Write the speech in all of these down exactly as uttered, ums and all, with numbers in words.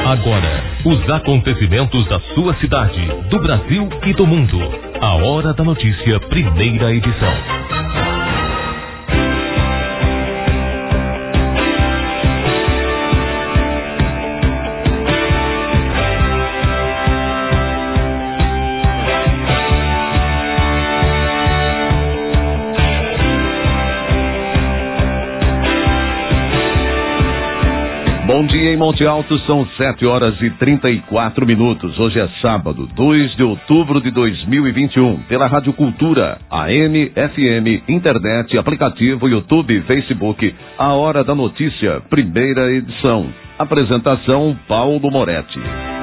Agora, os acontecimentos da sua cidade, do Brasil e do mundo. A Hora da Notícia, primeira edição. Bom dia em Monte Alto, são sete horas e trinta e quatro minutos. Hoje é sábado, dois de outubro de dois mil e vinte e um. Pela Rádio Cultura, A M, F M, internet, aplicativo, YouTube, Facebook, A Hora da Notícia, primeira edição. Apresentação, Paulo Moretti.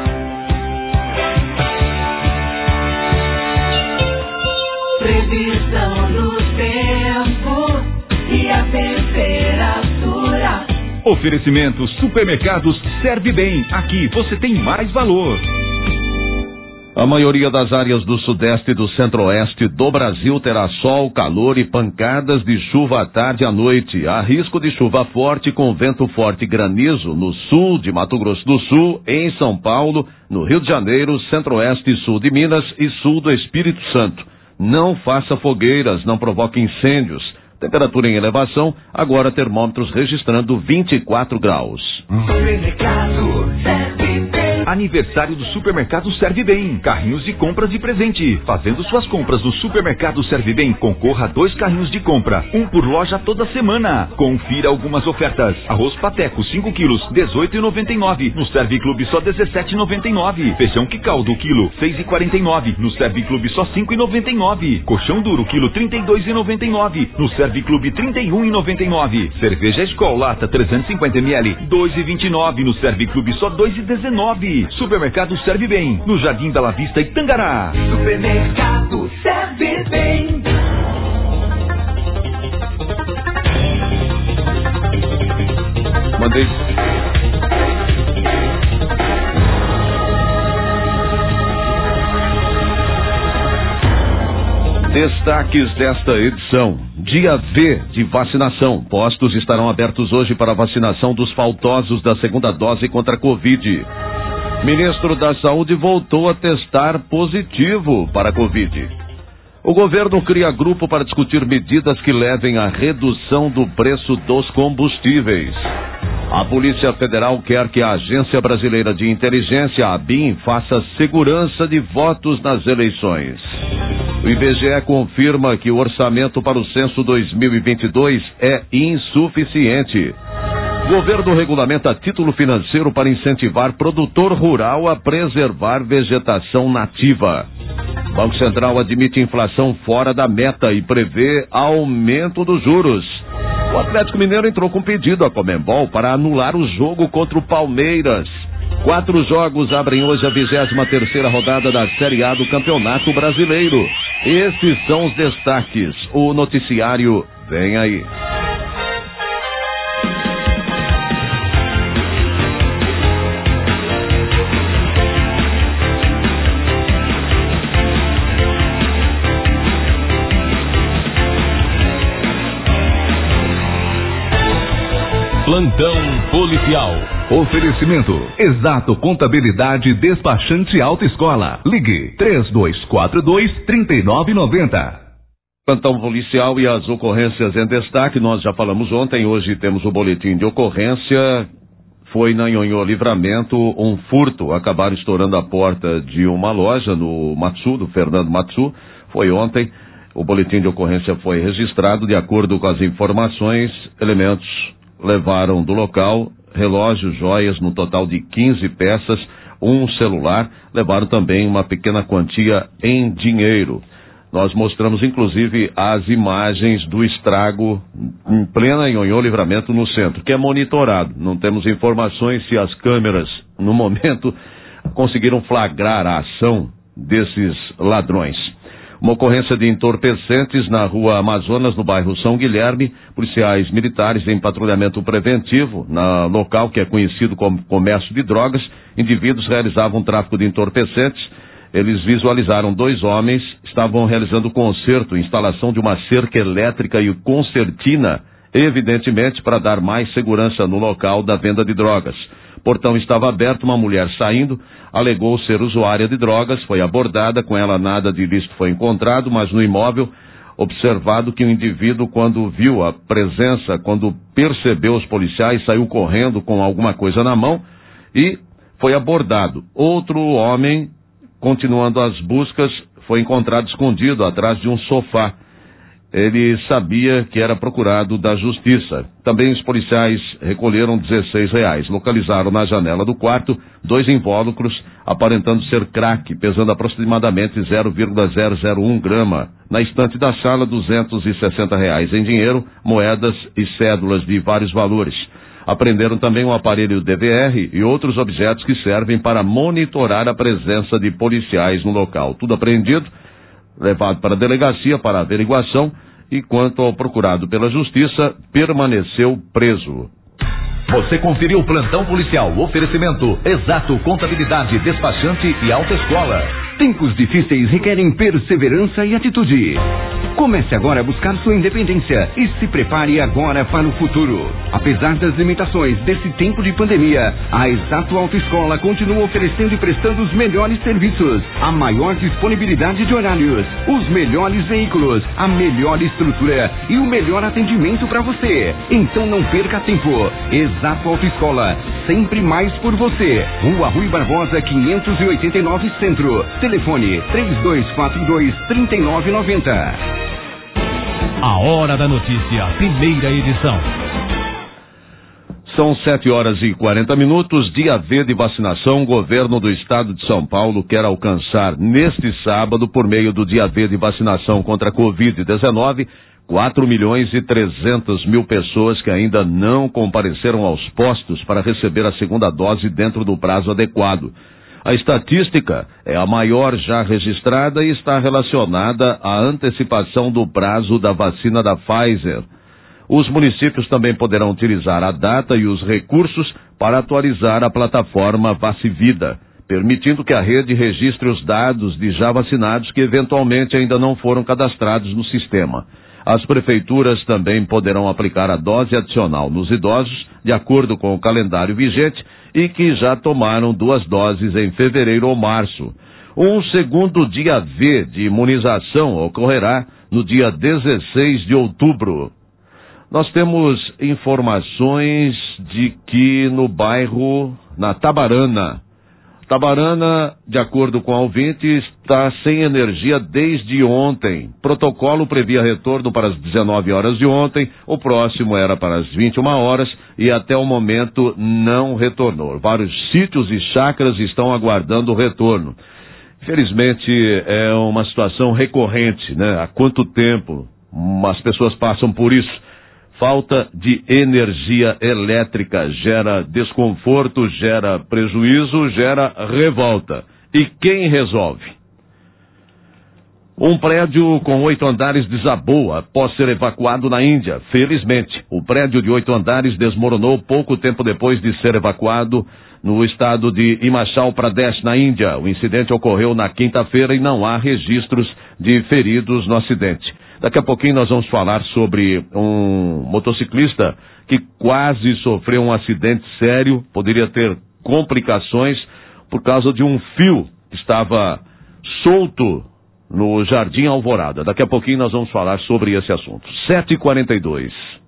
Previsão do tempo e a temperatura. Oferecimento Supermercados Serve Bem. Aqui você tem mais valor. A maioria das áreas do sudeste e do centro-oeste do Brasil terá sol, calor e pancadas de chuva à tarde e à noite. Há risco de chuva forte com vento forte e granizo no sul de Mato Grosso do Sul, em São Paulo, no Rio de Janeiro, centro-oeste e sul de Minas e sul do Espírito Santo. Não faça fogueiras, não provoque incêndios. Temperatura em elevação, agora termômetros registrando vinte e quatro graus. Supermercado Serve Bem. Aniversário do Supermercado Serve Bem. Carrinhos de compras de presente. Fazendo suas compras no Supermercado Serve Bem, concorra a dois carrinhos de compra. Um por loja toda semana. Confira algumas ofertas. Arroz Pateco, cinco quilos, dezoito reais e noventa e nove centavos. No Serve Clube só dezessete reais e noventa e nove centavos. Feijão Quicaldo, quilo, seis reais e quarenta e nove centavos. No Serve Clube só cinco reais e noventa e nove centavos. Colchão Duro, quilo, trinta e dois reais e noventa e nove centavos. No Serve Clube, trinta e um reais e noventa e nove centavos. Cerveja Skol Lata, trezentos e cinquenta mililitros, dois reais e vinte e nove centavos. No Serve Clube só dois reais e dezenove centavos. Supermercado Serve Bem, no Jardim Bela Vista e Tangará. Supermercado Serve Bem. Mandei. Destaques desta edição. Dia V de vacinação. Postos estarão abertos hoje para vacinação dos faltosos da segunda dose contra a Covid. Ministro da Saúde voltou a testar positivo para a Covid. O governo cria grupo para discutir medidas que levem à redução do preço dos combustíveis. A Polícia Federal quer que a Agência Brasileira de Inteligência, a ABIN, faça segurança de votos nas eleições. O I B G E confirma que o orçamento para o censo dois mil e vinte e dois é insuficiente. O governo regulamenta título financeiro para incentivar produtor rural a preservar vegetação nativa. Banco Central admite inflação fora da meta e prevê aumento dos juros. O Atlético Mineiro entrou com pedido à Conmebol para anular o jogo contra o Palmeiras. Quatro jogos abrem hoje a vigésima terceira rodada da Série A do Campeonato Brasileiro. Esses são os destaques. O noticiário vem aí. Plantão policial. Oferecimento Exato Contabilidade Despachante Autoescola. Ligue três dois quatro dois, três nove nove zero. Plantão policial e as ocorrências em destaque. Nós já falamos ontem, hoje temos o boletim de ocorrência. Foi na Nhonhô Livramento um furto. Acabaram estourando a porta de uma loja no Matsu, do Fernando Matsu. Foi ontem. O boletim de ocorrência foi registrado. De acordo com as informações, elementos levaram do local relógios, joias, no total de quinze peças, um celular, levaram também uma pequena quantia em dinheiro. Nós mostramos inclusive as imagens do estrago em plena Nhonhô Livramento no centro, que é monitorado. Não temos informações se as câmeras, no momento, conseguiram flagrar a ação desses ladrões. Uma ocorrência de entorpecentes na rua Amazonas, no bairro São Guilherme. Policiais militares em patrulhamento preventivo na local que é conhecido como comércio de drogas. Indivíduos realizavam tráfico de entorpecentes. Eles visualizaram dois homens, estavam realizando conserto, instalação de uma cerca elétrica e concertina, evidentemente para dar mais segurança no local da venda de drogas. portão estava aberto, uma mulher saindo, alegou ser usuária de drogas, foi abordada, com ela nada de ilícito foi encontrado, mas no imóvel, observado que o indivíduo, quando viu a presença, quando percebeu os policiais, saiu correndo com alguma coisa na mão e foi abordado. Outro homem, continuando as buscas, foi encontrado escondido atrás de um sofá. Ele sabia que era procurado da justiça. Também os policiais recolheram dezesseis reais. Localizaram na janela do quarto dois invólucros aparentando ser crack, pesando aproximadamente zero vírgula zero zero um grama. Na estante da sala, duzentos e sessenta reais em dinheiro, moedas e cédulas de vários valores. Apreenderam também um aparelho D V R e outros objetos que servem para monitorar a presença de policiais no local. Tudo apreendido, levado para a delegacia para averiguação e, quanto ao procurado pela justiça, permaneceu preso. Você conferiu o Plantão Policial. Oferecimento Exato Contabilidade, Despachante e Autoescola. Tempos difíceis requerem perseverança e atitude. Comece agora a buscar sua independência e se prepare agora para o futuro. Apesar das limitações desse tempo de pandemia, a Exato Autoescola continua oferecendo e prestando os melhores serviços, a maior disponibilidade de horários, os melhores veículos, a melhor estrutura e o melhor atendimento para você. Então não perca tempo. Exato Autoescola, sempre mais por você. Rua Rui Barbosa, quinhentos e oitenta e nove Centro. Telefone três dois quatro dois, três nove nove zero. A Hora da Notícia, primeira edição. São sete horas e quarenta minutos, dia V de vacinação. O governo do estado de São Paulo quer alcançar neste sábado, por meio do dia V de vacinação contra a covid dezenove, quatro milhões e trezentos mil pessoas que ainda não compareceram aos postos para receber a segunda dose dentro do prazo adequado. A estatística é a maior já registrada e está relacionada à antecipação do prazo da vacina da Pfizer. Os municípios também poderão utilizar a data e os recursos para atualizar a plataforma Vacivida, permitindo que a rede registre os dados de já vacinados que eventualmente ainda não foram cadastrados no sistema. As prefeituras também poderão aplicar a dose adicional nos idosos, de acordo com o calendário vigente, e que já tomaram duas doses em fevereiro ou março. Um segundo dia V de imunização ocorrerá no dia dezesseis de outubro. Nós temos informações de que no bairro, na Tabarana, Tabarana, de acordo com a ouvinte, está sem energia desde ontem. Protocolo previa retorno para as dezenove horas de ontem, o próximo era para as vinte e uma horas e até o momento não retornou. Vários sítios e chácaras estão aguardando o retorno. Infelizmente é uma situação recorrente, né? Há quanto tempo as pessoas passam por isso? Falta de energia elétrica gera desconforto, gera prejuízo, gera revolta. E quem resolve? Um prédio com oito andares desabou após ser evacuado na Índia. Felizmente, o prédio de oito andares desmoronou pouco tempo depois de ser evacuado no estado de Himachal Pradesh, na Índia. O incidente ocorreu na quinta-feira e não há registros de feridos no acidente. Daqui a pouquinho nós vamos falar sobre um motociclista que quase sofreu um acidente sério, poderia ter complicações por causa de um fio que estava solto no Jardim Alvorada. Daqui a pouquinho nós vamos falar sobre esse assunto. sete e quarenta e dois.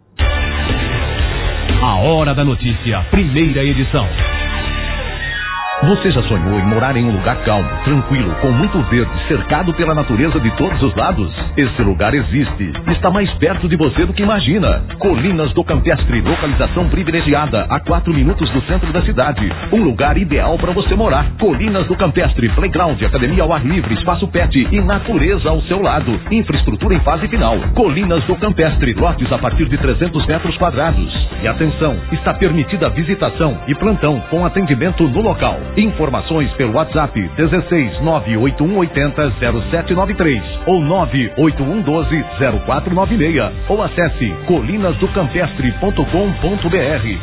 A Hora da Notícia, primeira edição. Você já sonhou em morar em um lugar calmo, tranquilo, com muito verde, cercado pela natureza de todos os lados? Esse lugar existe. Está mais perto de você do que imagina. Colinas do Campestre, localização privilegiada, a quatro minutos do centro da cidade. Um lugar ideal para você morar. Colinas do Campestre, playground, academia ao ar livre, espaço pet e natureza ao seu lado. Infraestrutura em fase final. Colinas do Campestre, lotes a partir de trezentos metros quadrados. E atenção, está permitida a visitação e plantão com atendimento no local. Informações pelo WhatsApp dezesseis, nove oito um oito zero, zero sete nove três ou nove oito um um dois, zero quatro nove seis ou acesse colinas do campestre ponto com ponto br.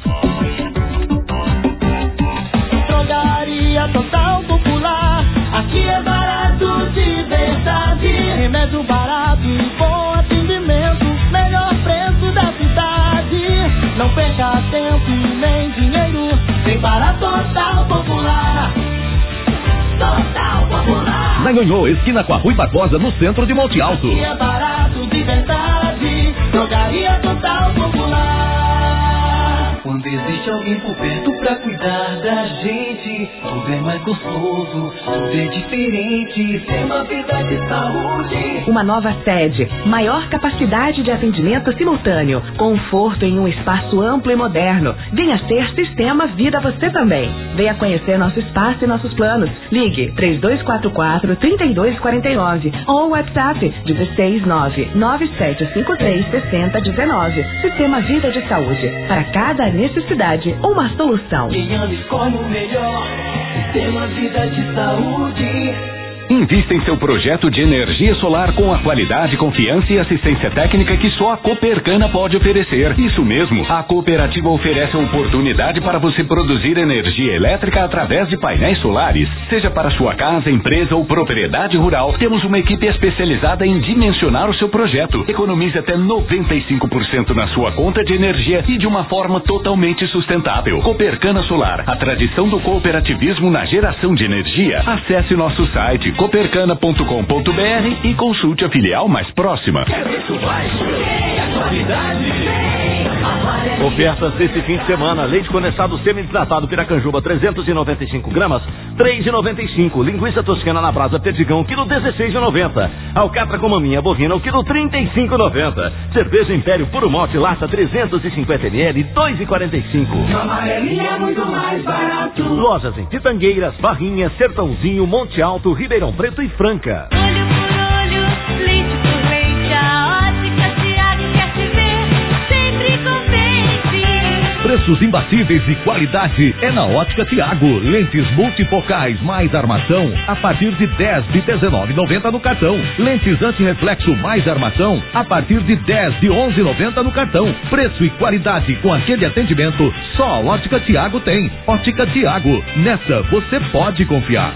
Drogaria Total Popular, aqui é barato de verdade. Remédio barato e bom atendimento, melhor preço da cidade. Não perca tempo e nem dinheiro. Vem para Total Popular. Total Popular. Na Nhonhô, esquina com a Rui Barbosa, no centro de Monte Alto. Aqui é barato de verdade. Drogaria Total Popular. Quando existe alguém por perto pra cuidar da gente, tudo é mais gostoso, tudo é diferente. Sistema Vida de Saúde. Uma nova sede, maior capacidade de atendimento simultâneo, conforto em um espaço amplo e moderno. Venha ser Sistema Vida você também. Venha conhecer nosso espaço e nossos planos. Ligue três dois quatro quatro, três dois quatro nove ou WhatsApp dezesseis nove nove sete cinco três seis zero um nove. Sistema Vida de Saúde. Para cada necessidade, uma solução. Quem ama escolhe o melhor. Sistema Vida de Saúde. Invista em seu projeto de energia solar com a qualidade, confiança e assistência técnica que só a Copercana pode oferecer. Isso mesmo, a cooperativa oferece a oportunidade para você produzir energia elétrica através de painéis solares. Seja para sua casa, empresa ou propriedade rural, temos uma equipe especializada em dimensionar o seu projeto. Economize até noventa e cinco por cento na sua conta de energia e de uma forma totalmente sustentável. Copercana Solar, a tradição do cooperativismo na geração de energia. Acesse nosso site copercana ponto com ponto b r e consulte a filial mais próxima. Ofertas desse fim de semana: leite condensado semi-desnatado Piracanjuba trezentos e noventa e cinco gramas, três reais e noventa e cinco. Linguiça toscana na brasa Perdigão, quilo dezesseis reais e noventa centavos. Alcatra com maminha bovina, o quilo trinta e cinco reais e noventa centavos. Cerveja Império Puro Malte lata trezentos e cinquenta mililitros, dois reais e quarenta e cinco centavos. É muito mais barato. Lojas em Pitangueiras, Barrinha, Sertãozinho, Monte Alto, Ribeirão Preto e Franca. Olho por olho, leite por leite, a Ótica Tiago quer te ver sempre contente. Preços imbatíveis e qualidade é na Ótica Tiago. Lentes multifocais mais armação a partir de dez de dezenove reais e noventa centavos no cartão. Lentes antirreflexo mais armação a partir de dez de onze reais e noventa centavos no cartão. Preço e qualidade com aquele atendimento só a Ótica Tiago tem. Ótica Tiago, nessa você pode confiar.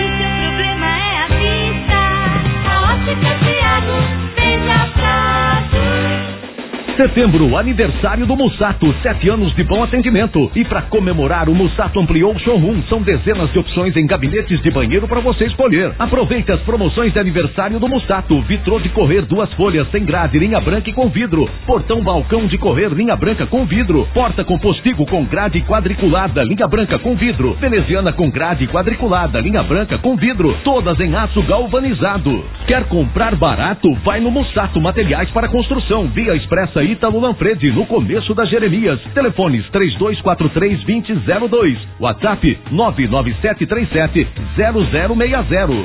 Setembro, aniversário do Mussato, sete anos de bom atendimento. E para comemorar, o Mussato ampliou o showroom. São dezenas de opções em gabinetes de banheiro para você escolher. Aproveite as promoções de aniversário do Mussato. Vitrô de correr duas folhas sem grade, linha branca e com vidro. Portão balcão de correr, linha branca com vidro. Porta com postigo com grade quadriculada, linha branca com vidro. Veneziana com grade quadriculada, linha branca com vidro. Todas em aço galvanizado. Quer comprar barato? Vai no Mussato Materiais para Construção. Via Expressa Ítalo Lanfredi, no começo da Jeremias. Telefones três dois quatro três, dois zero zero dois. WhatsApp nove nove sete três sete, zero zero seis zero.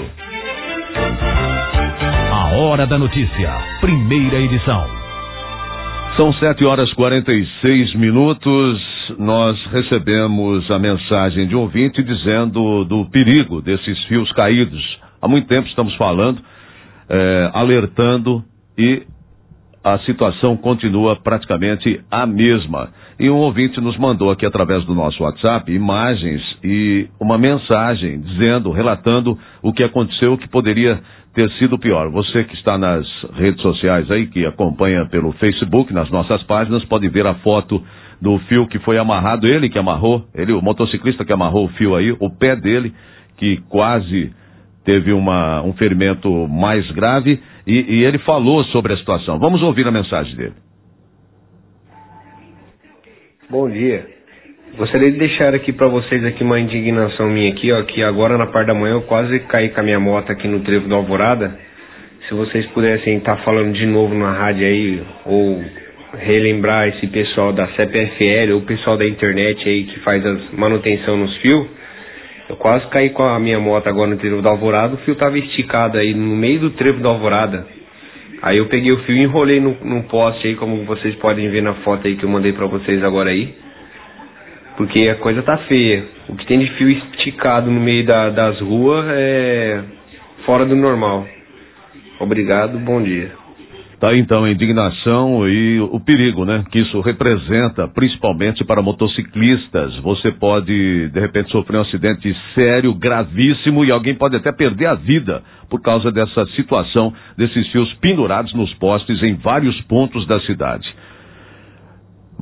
A Hora da Notícia, primeira edição. São sete horas e quarenta e seis minutos. Nós recebemos a mensagem de um ouvinte dizendo do perigo desses fios caídos. Há muito tempo estamos falando, é, alertando, e a situação continua praticamente a mesma. E um ouvinte nos mandou aqui através do nosso WhatsApp imagens e uma mensagem dizendo, relatando o que aconteceu, que poderia ter sido pior. Você que está nas redes sociais aí, que acompanha pelo Facebook, nas nossas páginas, pode ver a foto do fio que foi amarrado, ele que amarrou, ele, o motociclista que amarrou o fio aí, o pé dele, que quase teve uma, um ferimento mais grave, e, e ele falou sobre a situação. Vamos ouvir a mensagem dele. Bom dia. Gostaria de deixar aqui para vocês aqui uma indignação minha aqui, ó, que agora na parte da manhã eu quase caí com a minha moto aqui no trevo da Alvorada. Se vocês pudessem estar falando de novo na rádio aí, ou relembrar esse pessoal da C P F L, ou o pessoal da internet aí que faz a manutenção nos fios. Eu quase caí com a minha moto agora no trevo da Alvorada, o fio tava esticado aí no meio do trevo da Alvorada. Aí eu peguei o fio e enrolei no, num poste aí, como vocês podem ver na foto aí que eu mandei pra vocês agora aí. Porque a coisa tá feia. O que tem de fio esticado no meio da, das ruas é fora do normal. Obrigado, bom dia. Tá aí então a indignação e o perigo, né, que isso representa, principalmente para motociclistas. Você pode, de repente, sofrer um acidente sério, gravíssimo, e alguém pode até perder a vida por causa dessa situação, desses fios pendurados nos postes em vários pontos da cidade.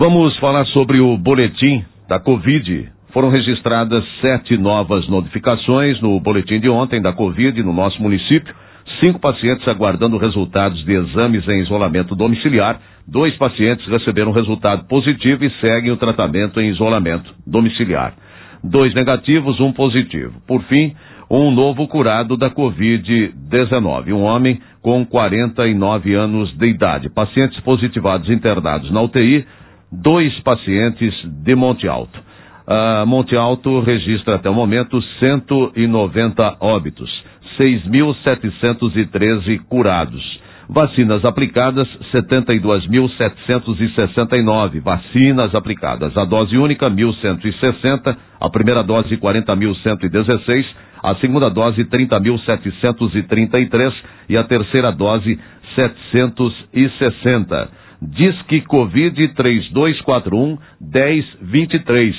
Vamos falar sobre o boletim da Covid. Foram registradas sete novas notificações no boletim de ontem da Covid no nosso município. Cinco pacientes aguardando resultados de exames em isolamento domiciliar. Dois pacientes receberam resultado positivo e seguem o tratamento em isolamento domiciliar. Dois negativos, um positivo. Por fim, um novo curado da covid dezenove. Um homem com quarenta e nove anos de idade. Pacientes positivados internados na U T I. Dois pacientes de Monte Alto. Uh, Monte Alto registra até o momento cento e noventa óbitos. seis mil setecentos e treze curados. Vacinas aplicadas, setenta e dois mil setecentos e sessenta e nove. Vacinas aplicadas. A dose única, mil cento e sessenta. A primeira dose, quarenta mil cento e dezesseis. A segunda dose, trinta mil setecentos e trinta e três. E a terceira dose, setecentos e sessenta. Disque Covid três dois quatro um, um zero dois três.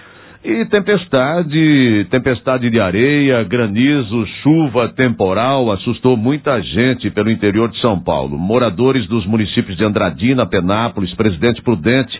E tempestade, tempestade de areia, granizo, chuva, temporal, assustou muita gente pelo interior de São Paulo. Moradores dos municípios de Andradina, Penápolis, Presidente Prudente,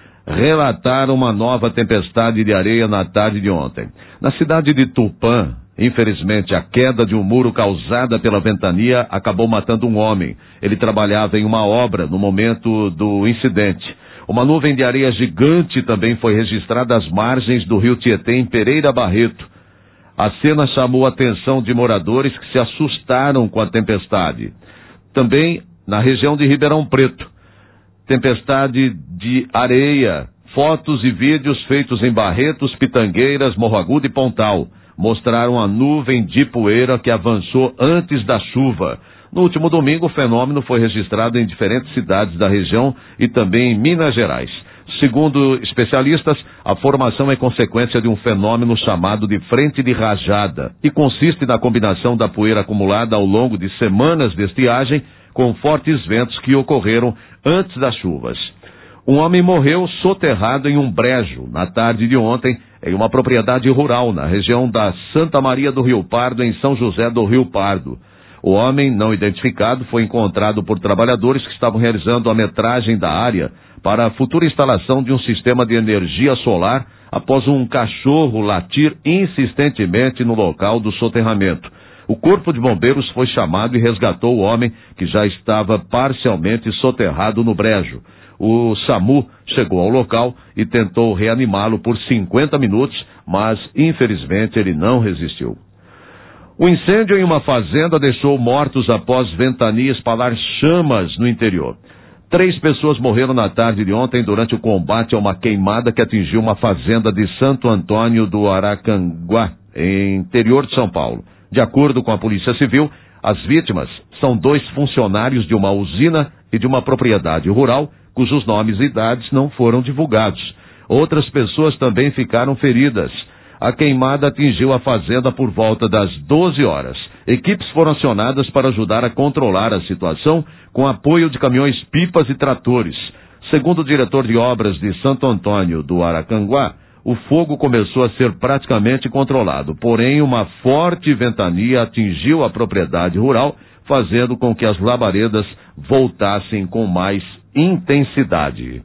relataram uma nova tempestade de areia na tarde de ontem. Na cidade de Tupã, infelizmente, a queda de um muro causada pela ventania acabou matando um homem. Ele trabalhava em uma obra no momento do incidente. Uma nuvem de areia gigante também foi registrada às margens do rio Tietê, em Pereira Barreto. A cena chamou a atenção de moradores que se assustaram com a tempestade. Também na região de Ribeirão Preto, tempestade de areia, fotos e vídeos feitos em Barretos, Pitangueiras, Morro Agudo e Pontal mostraram a nuvem de poeira que avançou antes da chuva. No último domingo, o fenômeno foi registrado em diferentes cidades da região e também em Minas Gerais. Segundo especialistas, a formação é consequência de um fenômeno chamado de frente de rajada e consiste na combinação da poeira acumulada ao longo de semanas de estiagem com fortes ventos que ocorreram antes das chuvas. Um homem morreu soterrado em um brejo na tarde de ontem em uma propriedade rural na região da Santa Maria do Rio Pardo, em São José do Rio Pardo. O homem não identificado foi encontrado por trabalhadores que estavam realizando a metragem da área para a futura instalação de um sistema de energia solar após um cachorro latir insistentemente no local do soterramento. O corpo de bombeiros foi chamado e resgatou o homem que já estava parcialmente soterrado no brejo. O SAMU chegou ao local e tentou reanimá-lo por cinquenta minutos, mas infelizmente ele não resistiu. O incêndio em uma fazenda deixou mortos após ventania espalhar chamas no interior. Três pessoas morreram na tarde de ontem durante o combate a uma queimada que atingiu uma fazenda de Santo Antônio do Aracanguá, em interior de São Paulo. De acordo com a Polícia Civil, as vítimas são dois funcionários de uma usina e de uma propriedade rural, cujos nomes e idades não foram divulgados. Outras pessoas também ficaram feridas. A queimada atingiu a fazenda por volta das doze horas. Equipes foram acionadas para ajudar a controlar a situação com apoio de caminhões-pipas e tratores. Segundo o diretor de obras de Santo Antônio do Aracanguá, o fogo começou a ser praticamente controlado, porém uma forte ventania atingiu a propriedade rural, fazendo com que as labaredas voltassem com mais intensidade.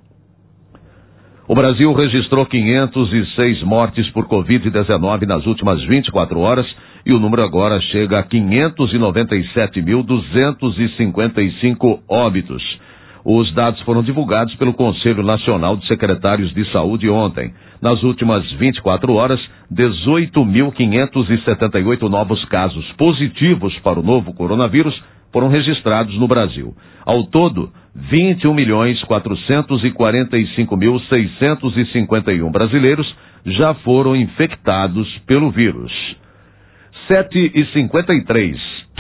O Brasil registrou quinhentas e seis mortes por covid dezenove nas últimas vinte e quatro horas e o número agora chega a quinhentos e noventa e sete mil duzentos e cinquenta e cinco óbitos. Os dados foram divulgados pelo Conselho Nacional de Secretários de Saúde ontem. Nas últimas vinte e quatro horas, dezoito mil quinhentos e setenta e oito novos casos positivos para o novo coronavírus foram registrados no Brasil. Ao todo, vinte e um milhões quatrocentos e quarenta e cinco mil seiscentos e cinquenta e um brasileiros já foram infectados pelo vírus. sete e cinquenta e três.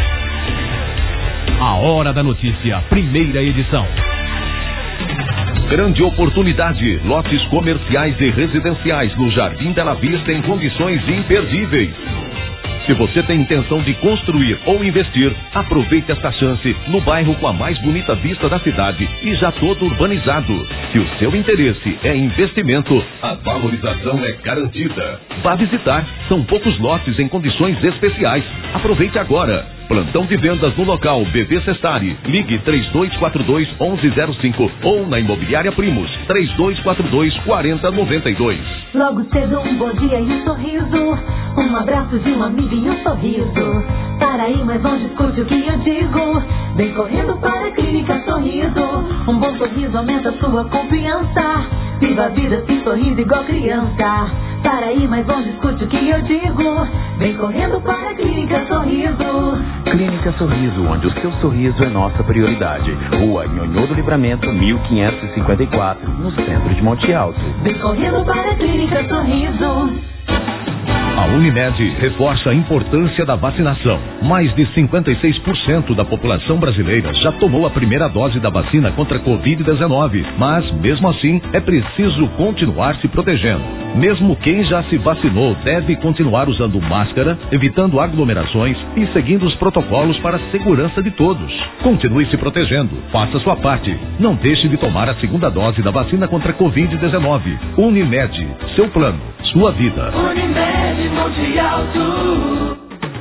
A Hora da Notícia, primeira edição. Grande oportunidade. Lotes comerciais e residenciais no Jardim Bela Vista em condições imperdíveis. Se você tem intenção de construir ou investir, aproveite esta chance no bairro com a mais bonita vista da cidade e já todo urbanizado. Se o seu interesse é investimento, a valorização é garantida. Vá visitar, são poucos lotes em condições especiais. Aproveite agora. Plantão de vendas no local B V Cestari. Ligue três dois quatro dois, onze zero cinco ou na Imobiliária Primos três dois quatro dois, quatro zero nove dois. Logo cedo um bom dia e um sorriso, um abraço de um amigo e um sorriso. Para ir mais longe, escute o que eu digo. Vem correndo para a Clínica Sorriso. Um bom sorriso aumenta sua confiança. Viva a vida sem sorriso igual criança. Para ir mais longe, escute o que eu digo. Vem correndo para a Clínica Sorriso. Clínica Sorriso, onde o seu sorriso é nossa prioridade. Rua Nhonhô do Livramento, mil quinhentos e cinquenta e quatro, no centro de Monte Alto. Vem correndo para a Clínica Sorriso. A Unimed reforça a importância da vacinação. Mais de cinquenta e seis por cento da população brasileira já tomou a primeira dose da vacina contra a covid dezenove, mas mesmo assim é preciso continuar se protegendo. Mesmo quem já se vacinou deve continuar usando máscara, evitando aglomerações e seguindo os protocolos para a segurança de todos. Continue se protegendo, faça sua parte. Não deixe de tomar a segunda dose da vacina contra a covid dezenove. Unimed, seu plano, sua vida. Unimed Monte Alto.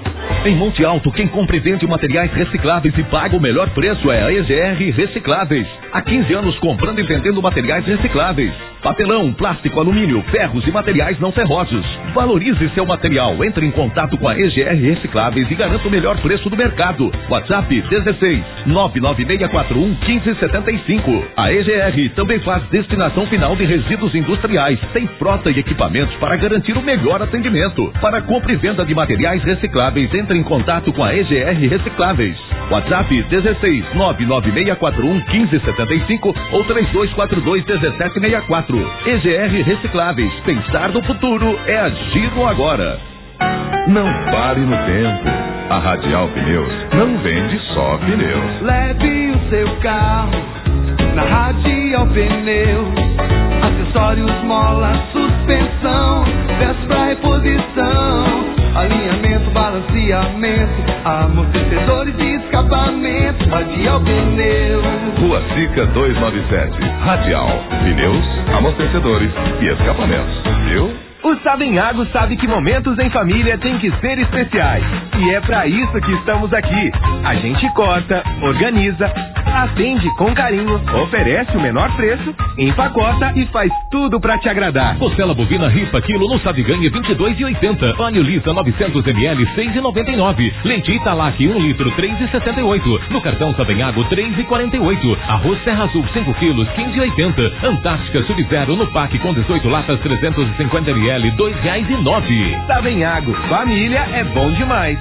Em Monte Alto, quem compra e vende materiais recicláveis e paga o melhor preço é a E G R Recicláveis. Há quinze anos comprando e vendendo materiais recicláveis. Papelão, plástico, alumínio, ferros e materiais não ferrosos. Valorize seu material. Entre em contato com a E G R Recicláveis e garanta o melhor preço do mercado. WhatsApp dezesseis, nove nove seis quatro um, um cinco sete cinco. A E G R também faz destinação final de resíduos industriais. Tem frota e equipamentos para garantir o melhor atendimento. Para compra e venda de materiais recicláveis, entre em contato com a E G R Recicláveis. WhatsApp dezesseis, nove nove seis quatro um, um cinco sete cinco ou três dois quatro dois, um sete seis quatro. E G R Recicláveis. Pensar no futuro é agir no agora. Não pare no tempo. A Radial Pneus não vende só pneus. Leve o seu carro na Radial Pneus. Acessórios, mola, suspensão, peças pra reposição, alinhamento, balanceamento, amortecedores e escapamento. Radial Pneus. Rua Sica duzentos e noventa e sete. Radial Pneus, amortecedores e escapamentos. Viu? O Savenhago sabe que momentos em família têm que ser especiais. E é pra isso que estamos aqui. A gente corta, organiza, atende com carinho, oferece o menor preço, empacota e faz tudo pra te agradar. Costela bovina ripa quilo no Saviganha vinte e dois e oitenta. Óleo Lisa novecentos mililitros seis e noventa e nove. Leite Italac um litro três e sessenta e oito. No cartão Savenhago três e quarenta e oito. Arroz Serra Azul cinco quilos quinze e oitenta. Antártica Sub-Zero no pack com dezoito latas trezentos e cinquenta mililitros dois reais e nove. Savenhago, família é bom demais.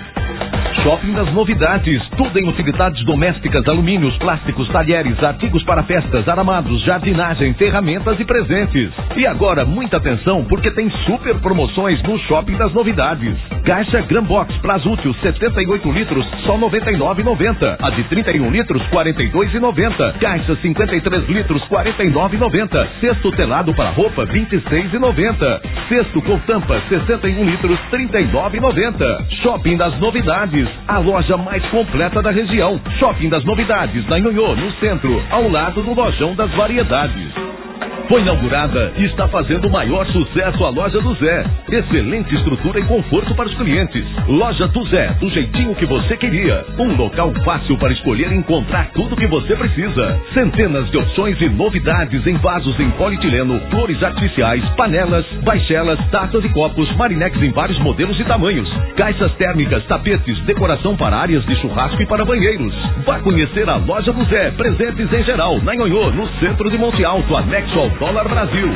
Shopping das Novidades, tudo em utilidades domésticas, alumínios, plásticos, talheres, artigos para festas, aramados, jardinagem, ferramentas e presentes. E agora, muita atenção, porque tem super promoções no Shopping das Novidades. Caixa Grambox Plasútil setenta e oito litros, só noventa e nove reais e noventa centavos. A de trinta e um litros, quarenta e dois reais e noventa centavos. Caixa cinquenta e três litros, quarenta e nove reais e noventa centavos. Cesto telado para roupa, vinte e seis reais e noventa centavos. Cesto com tampa, sessenta e um litros, trinta e nove reais e noventa centavos. Shopping das Novidades, a loja mais completa da região. Shopping das Novidades, na Nhonhô, no centro, ao lado do Lojão das Variedades. Foi inaugurada e está fazendo o maior sucesso a loja do Zé. Excelente estrutura e conforto para os clientes. Loja do Zé, do jeitinho que você queria. Um local fácil para escolher e encontrar tudo que você precisa. Centenas de opções e novidades em vasos em polietileno, flores artificiais, panelas, baixelas, taças e copos, marinex em vários modelos e tamanhos. Caixas térmicas, tapetes, decoração para áreas de churrasco e para banheiros. Vá conhecer a loja do Zé. Presentes em geral, na Nhonhô, no centro de Monte Alto, anexo ao Dólar Brasil.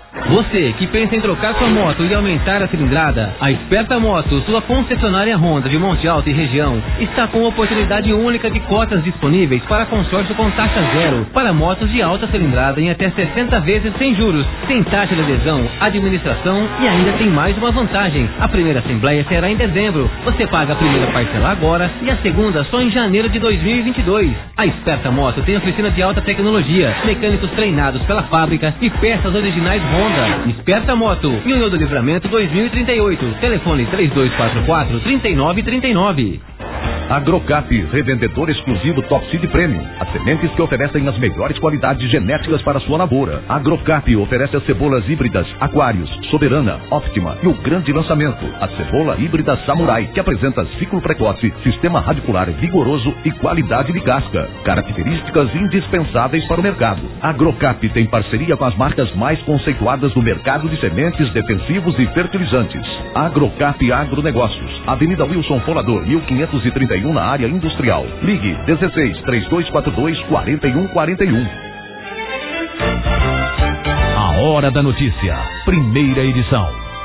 Você que pensa em trocar sua moto e aumentar a cilindrada, a Esperta Motos, sua concessionária Honda de Monte Alto e região, está com oportunidade única de cotas disponíveis para consórcio com taxa zero para motos de alta cilindrada em até sessenta vezes sem juros, sem taxa de adesão, administração e ainda tem mais uma vantagem. A primeira assembleia será em dezembro. Você paga a primeira parcela agora e a segunda só em janeiro de dois mil e vinte e dois. A Esperta Moto tem oficina de alta tecnologia, mecânicos treinados pela fábrica e peças originais Honda Honda. Esperta Moto, Nhonhô do Livramento dois mil e trinta e oito. Telefone três dois quatro quatro, três nove três nove. Agrocap, revendedor exclusivo Top Seed Premium. As sementes que oferecem as melhores qualidades genéticas para sua lavoura. Agrocap oferece as cebolas híbridas Aquários, Soberana, Optima e o grande lançamento, a cebola híbrida Samurai, que apresenta ciclo precoce, sistema radicular vigoroso e qualidade de casca. Características indispensáveis para o mercado. Agrocap tem parceria com as marcas mais conceituadas do mercado de sementes, defensivos e fertilizantes. Agrocap Agronegócios, Avenida Wilson Folador, mil quinhentos e trinta e um, na área industrial. Ligue dezesseis, três dois quatro dois, quatro um quatro um. A Hora da Notícia, primeira edição.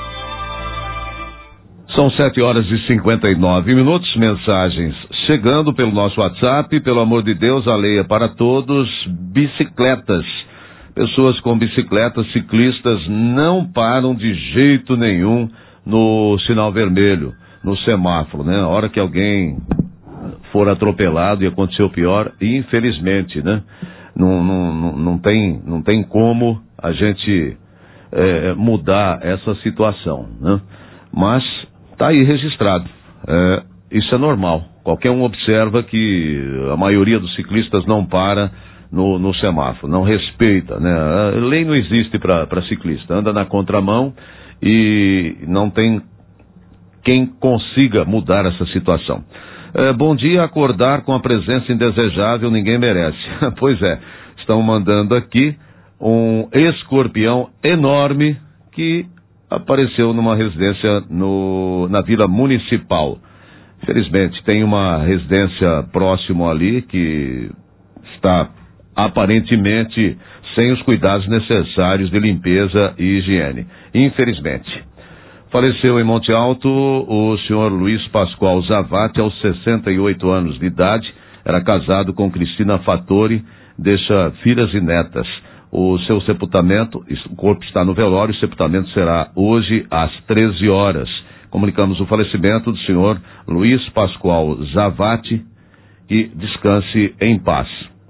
São sete horas e cinquenta e nove minutos, mensagens chegando pelo nosso WhatsApp. Pelo amor de Deus, a lei é para todos. Bicicletas, pessoas com bicicletas, ciclistas, não param de jeito nenhum no sinal vermelho, no semáforo, né? A hora que alguém for atropelado e acontecer o pior, infelizmente, né? Não, não, não, tem, não tem como a gente é, mudar essa situação, né? Mas está aí registrado. É, isso é normal. Qualquer um observa que a maioria dos ciclistas não para no, no semáforo, não respeita, né? A lei não existe para ciclista. Anda na contramão e não tem quem consiga mudar essa situação. É, bom dia, acordar com a presença indesejável ninguém merece. Pois é, estão mandando aqui um escorpião enorme que apareceu numa residência no, na Vila Municipal. Felizmente, tem uma residência próximo ali que está aparentemente sem os cuidados necessários de limpeza e higiene. Infelizmente. Faleceu em Monte Alto o senhor Luiz Pascoal Zavatti, aos sessenta e oito anos de idade. Era casado com Cristina Fattori, deixa filhas e netas. O seu sepultamento, o corpo está no velório, o sepultamento será hoje às treze horas. Comunicamos o falecimento do senhor Luiz Pascoal Zavatti e descanse em paz.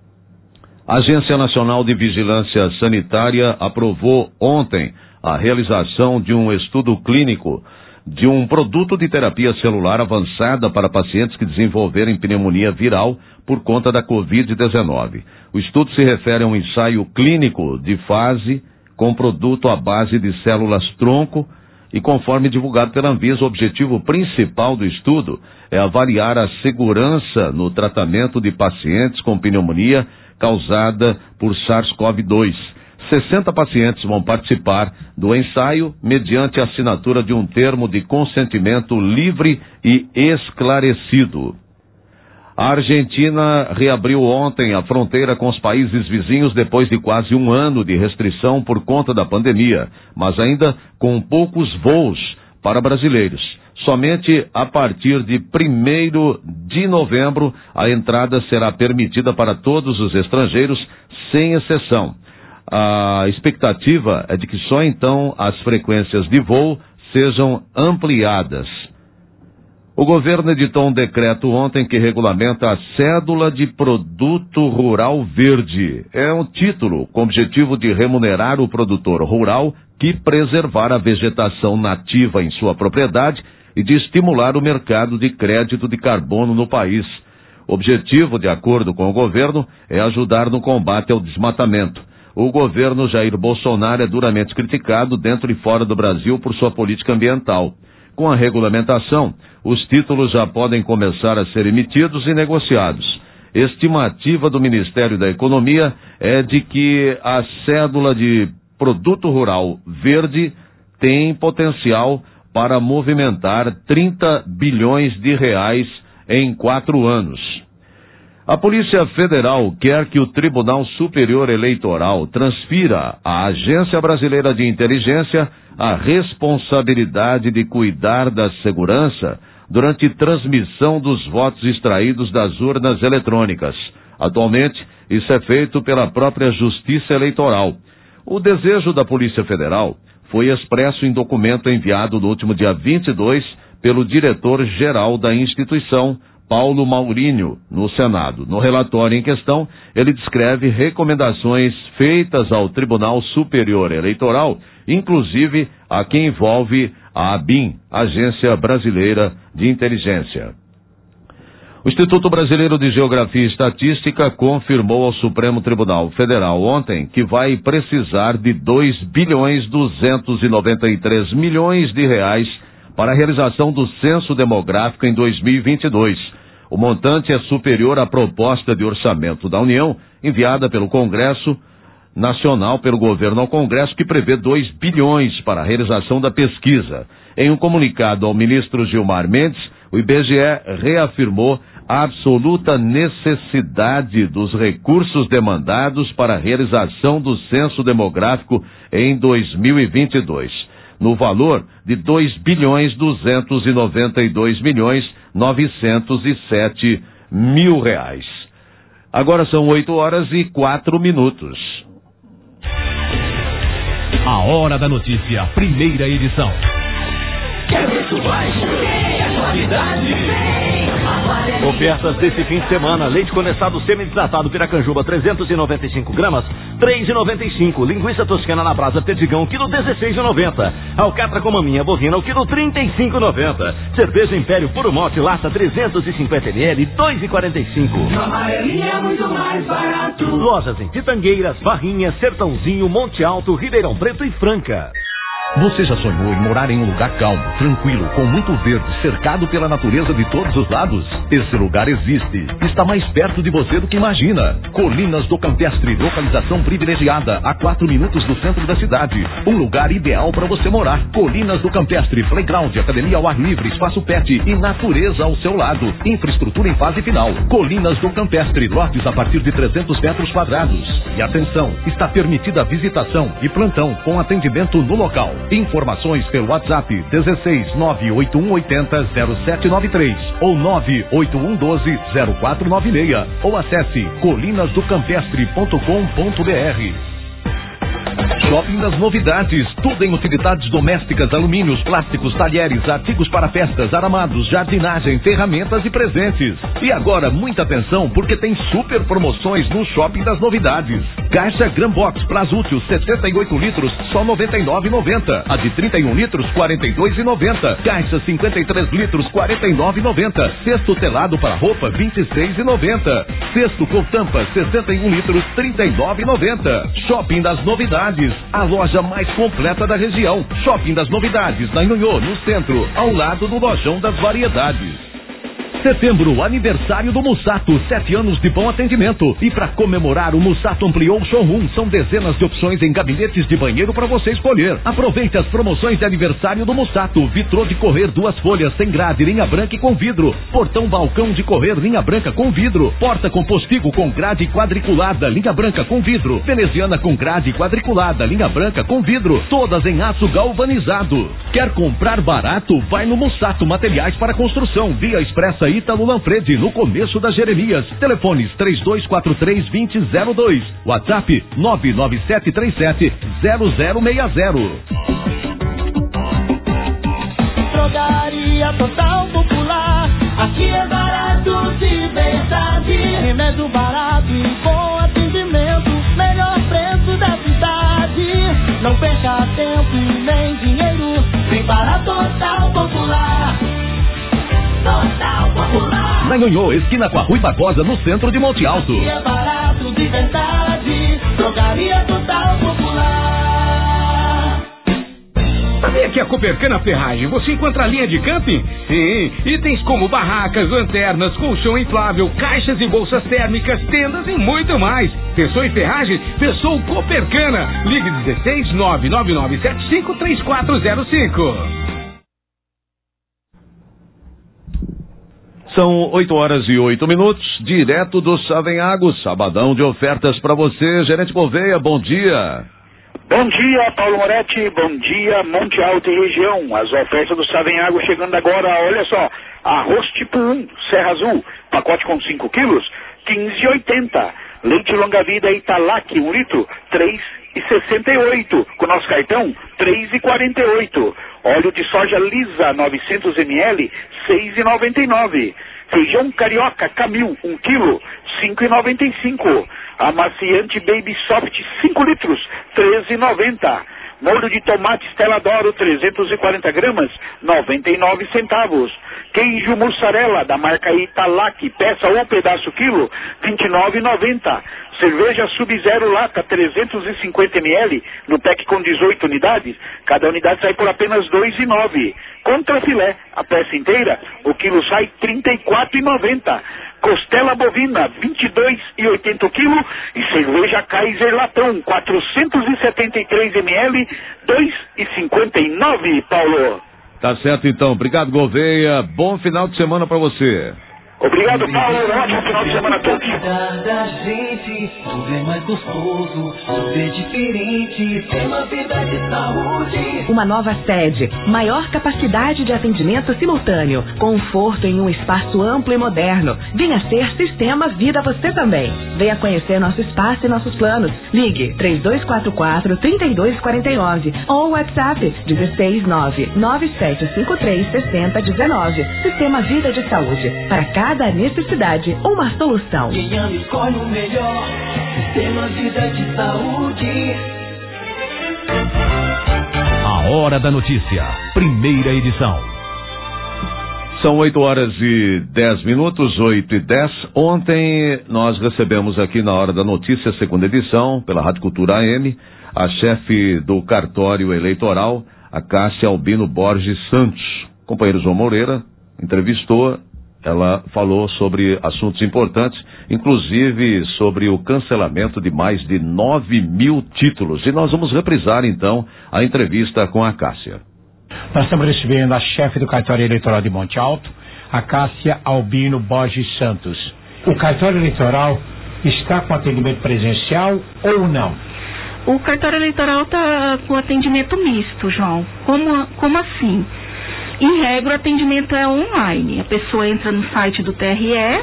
A Agência Nacional de Vigilância Sanitária aprovou ontem a realização de um estudo clínico de um produto de terapia celular avançada para pacientes que desenvolverem pneumonia viral por conta da covid dezenove. O estudo se refere a um ensaio clínico de fase com produto à base de células-tronco e, conforme divulgado pela Anvisa, o objetivo principal do estudo é avaliar a segurança no tratamento de pacientes com pneumonia causada por SARS-CoV dois. sessenta pacientes vão participar do ensaio mediante a assinatura de um termo de consentimento livre e esclarecido. A Argentina reabriu ontem a fronteira com os países vizinhos depois de quase um ano de restrição por conta da pandemia, mas ainda com poucos voos para brasileiros. Somente a partir de primeiro de novembro a entrada será permitida para todos os estrangeiros, sem exceção. A expectativa é de que só então as frequências de voo sejam ampliadas. O governo editou um decreto ontem que regulamenta a cédula de produto rural verde. É um título com o objetivo de remunerar o produtor rural que preservar a vegetação nativa em sua propriedade e de estimular o mercado de crédito de carbono no país. O objetivo, de acordo com o governo, é ajudar no combate ao desmatamento. O governo Jair Bolsonaro é duramente criticado dentro e fora do Brasil por sua política ambiental. Com a regulamentação, os títulos já podem começar a ser emitidos e negociados. Estimativa do Ministério da Economia é de que a cédula de produto rural verde tem potencial para movimentar trinta bilhões de reais em quatro anos. A Polícia Federal quer que o Tribunal Superior Eleitoral transfira à Agência Brasileira de Inteligência a responsabilidade de cuidar da segurança durante transmissão dos votos extraídos das urnas eletrônicas. Atualmente, isso é feito pela própria Justiça Eleitoral. O desejo da Polícia Federal foi expresso em documento enviado no último dia vinte e dois pelo diretor-geral da instituição Paulo Maurinho, no Senado. No relatório em questão, ele descreve recomendações feitas ao Tribunal Superior Eleitoral, inclusive a que envolve a ABIN, Agência Brasileira de Inteligência. O Instituto Brasileiro de Geografia e Estatística confirmou ao Supremo Tribunal Federal ontem que vai precisar de dois bilhões duzentos e noventa e três milhões de reais para a realização do censo demográfico em dois mil e vinte e dois. O montante é superior à proposta de orçamento da União, enviada pelo Congresso Nacional, pelo governo ao Congresso, que prevê dois bilhões para a realização da pesquisa. Em um comunicado ao ministro Gilmar Mendes, o I B G E reafirmou a absoluta necessidade dos recursos demandados para a realização do censo demográfico em dois mil e vinte e dois. No valor de dois bilhões duzentos e noventa e dois milhões novecentos e sete mil reais. Agora são oito horas e quatro minutos. A Hora da Notícia, primeira edição. Quer preço baixo? Tem a qualidade. Ofertas desse fim de semana: leite condensado semi-desnatado Piracanjuba trezentos e noventa e cinco gramas, três reais e noventa e cinco centavos. Linguiça toscana na brasa Perdigão, quilo dezesseis reais e noventa centavos. Alcatra com maminha bovina, o quilo trinta e cinco reais e noventa centavos. Cerveja Império Puro Malte Lata trezentos e cinquenta mililitros, dois reais e quarenta e cinco centavos. No amarelinha é muito mais barato. Lojas em Pitangueiras, Barrinha, Sertãozinho, Monte Alto, Ribeirão Preto e Franca. Você já sonhou em morar em um lugar calmo, tranquilo, com muito verde, cercado pela natureza de todos os lados? Esse lugar existe. Está mais perto de você do que imagina. Colinas do Campestre, localização privilegiada, a quatro minutos do centro da cidade. Um lugar ideal para você morar. Colinas do Campestre, playground, academia ao ar livre, espaço pet e natureza ao seu lado. Infraestrutura em fase final. Colinas do Campestre, lotes a partir de trezentos metros quadrados. E atenção, está permitida a visitação e plantão com atendimento no local. Informações pelo WhatsApp dezesseis nove oito um oito zero zero sete nove três ou nove oito um um dois zero quatro nove seis ou acesse colinas do campestre ponto com ponto br. Shopping das Novidades, tudo em utilidades domésticas, alumínios, plásticos, talheres, artigos para festas, aramados, jardinagem, ferramentas e presentes. E agora, muita atenção, porque tem super promoções no Shopping das Novidades. Caixa Grambox Plasútil setenta e oito litros, só noventa e nove reais e noventa centavos. A de trinta e um litros, quarenta e dois reais e noventa centavos. Caixa cinquenta e três litros, quarenta e nove reais e noventa centavos. Cesto telado para roupa, vinte e seis reais e noventa centavos. Cesto com tampa, sessenta e um litros, trinta e nove reais e noventa centavos. Shopping das Novidades, a loja mais completa da região. Shopping das Novidades, na Nhonhô, no centro, ao lado do Lojão das Variedades. Setembro, aniversário do Mussato, sete anos de bom atendimento. E para comemorar, o Mussato ampliou o showroom. São dezenas de opções em gabinetes de banheiro para você escolher. Aproveite as promoções de aniversário do Mussato. Vitrô de correr duas folhas sem grade, linha branca e com vidro. Portão balcão de correr, linha branca com vidro. Porta com postigo com grade quadriculada, linha branca com vidro. Veneziana com grade quadriculada, linha branca com vidro. Todas em aço galvanizado. Quer comprar barato? Vai no Mussato Materiais para Construção. Via Expressa Ítalo Lanfredi, no começo da Jeremias. Telefones três dois quatro três, dois zero zero dois. WhatsApp nove nove sete três sete zero zero seis zero. Drogaria Total Popular, aqui é barato de verdade. Remédio barato e bom atendimento, melhor preço da cidade. Não perca tempo e nem dinheiro, vem para Total Popular. Total Popular. Na Nhonhô, esquina com a Rui Barbosa, no centro de Monte Alto. Aqui é barato de verdade, Drogaria Total Popular. Sabia que a Copercana Ferragem você encontra a linha de camping? Sim, itens como barracas, lanternas, colchão inflável, caixas e bolsas térmicas, tendas e muito mais. Pensou em ferragem? Pensou Copercana. Ligue dezesseis nove nove nove sete cinco três quatro zero cinco. São oito horas e oito minutos, direto do Savenhago, sabadão de ofertas para você. Gerente Gouveia, bom dia. Bom dia, Paulo Moretti, bom dia, Monte Alto e região. As ofertas do Savenhago chegando agora, olha só, arroz tipo um, Serra Azul, pacote com cinco quilos, quinze reais e oitenta centavos. Leite longa-vida Italac, um litro, três reais e sessenta e oito centavos. Com nosso cartão, três reais e quarenta e oito centavos. Óleo de soja lisa, novecentos mililitros, seis reais e noventa e nove centavos. Feijão carioca Camil, um quilo, cinco e noventa e cinco. Amaciante Baby Soft, cinco litros, treze e noventa. Molho de tomate Stella D'Oro, trezentos e quarenta gramas, noventa e nove centavos. Queijo mussarela da marca Italac, peça ou pedaço quilo, vinte e nove e noventa. Cerveja Sub-Zero lata, trezentos e cinquenta mililitros, no pack com dezoito unidades. Cada unidade sai por apenas dois e nove. Contra filé, a peça inteira, o quilo sai trinta e quatro e noventa. Costela bovina, vinte e dois e oitenta o quilo. E cerveja Kaiser latão, quatrocentos e setenta e três mililitros, dois e cinquenta e nove, Paulo. Tá certo então. Obrigado, Gouveia. Bom final de semana pra você. Obrigado, Paulo. Ótimo final de semana a todos. Cuidar da gente, tudo é mais gostoso, tudo é diferente, tem uma vida de saúde. Uma nova sede, maior capacidade de atendimento simultâneo, conforto em um espaço amplo e moderno. Venha ser Sistema Vida você também. Venha conhecer nosso espaço e nossos planos. Ligue três dois quatro quatro, três dois quatro nove ou WhatsApp dezesseis nove nove sete cinco três seis zero um nove. Sistema Vida de Saúde. Para cada necessidade, uma solução. Quem ama escolhe o melhor. Sistema Vida de Saúde. A Hora da Notícia, primeira edição. São oito horas e dez minutos, oito e dez. Ontem nós recebemos aqui na Hora da Notícia, segunda edição, pela Rádio Cultura A M, a chefe do cartório eleitoral, a Cássia Albino Borges Santos. O companheiro João Moreira entrevistou. Ela falou sobre assuntos importantes, inclusive sobre o cancelamento de mais de nove mil títulos. E nós vamos reprisar, então, a entrevista com a Cássia. Nós estamos recebendo a chefe do cartório eleitoral de Monte Alto, a Cássia Albino Borges Santos. O cartório eleitoral está com atendimento presencial ou não? O cartório eleitoral está com atendimento misto, João. Como, como assim? Em regra, o atendimento é online. A pessoa entra no site do T R E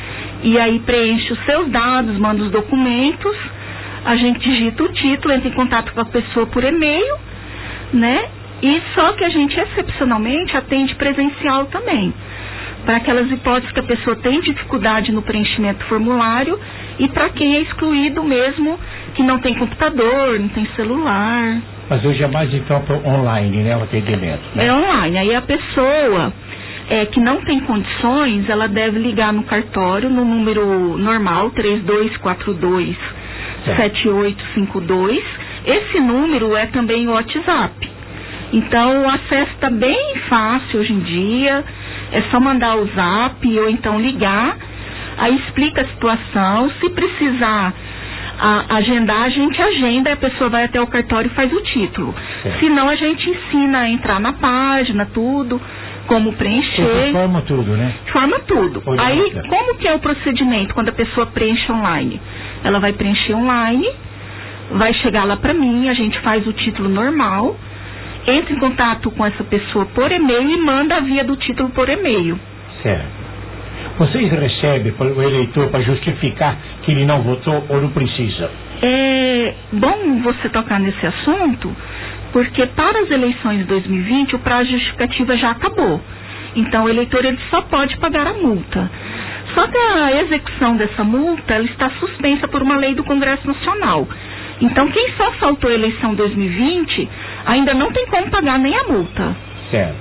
e aí preenche os seus dados, manda os documentos, a gente digita o título, entra em contato com a pessoa por e-mail, né? E só que a gente, excepcionalmente, atende presencial também. Para aquelas hipóteses que a pessoa tem dificuldade no preenchimento do formulário e para quem é excluído mesmo, que não tem computador, não tem celular. Mas hoje é mais então online, né, o atendimento, né? É online. Aí a pessoa é, que não tem condições, ela deve ligar no cartório no número normal, três dois quatro dois, sete oito cinco dois. Esse número é também o WhatsApp. Então o acesso está bem fácil hoje em dia. É só mandar o zap ou então ligar. Aí explica a situação. Se precisar A, agendar, a gente agenda, a pessoa vai até o cartório e faz o título. Certo. Se não, a gente ensina a entrar na página, tudo, como preencher. Forma tudo, né? Forma tudo. Olha, aí, cara. Como que é o procedimento quando a pessoa preenche online? Ela vai preencher online, vai chegar lá pra mim, a gente faz o título normal, entra em contato com essa pessoa por e-mail e manda a via do título por e-mail. Certo. Vocês recebem o eleitor para justificar que ele não votou ou não precisa? É bom você tocar nesse assunto, porque para as eleições de dois mil e vinte o prazo de justificativa já acabou. Então o eleitor ele só pode pagar a multa. Só que a execução dessa multa ela está suspensa por uma lei do Congresso Nacional. Então quem só faltou a eleição dois mil e vinte ainda não tem como pagar nem a multa. Certo.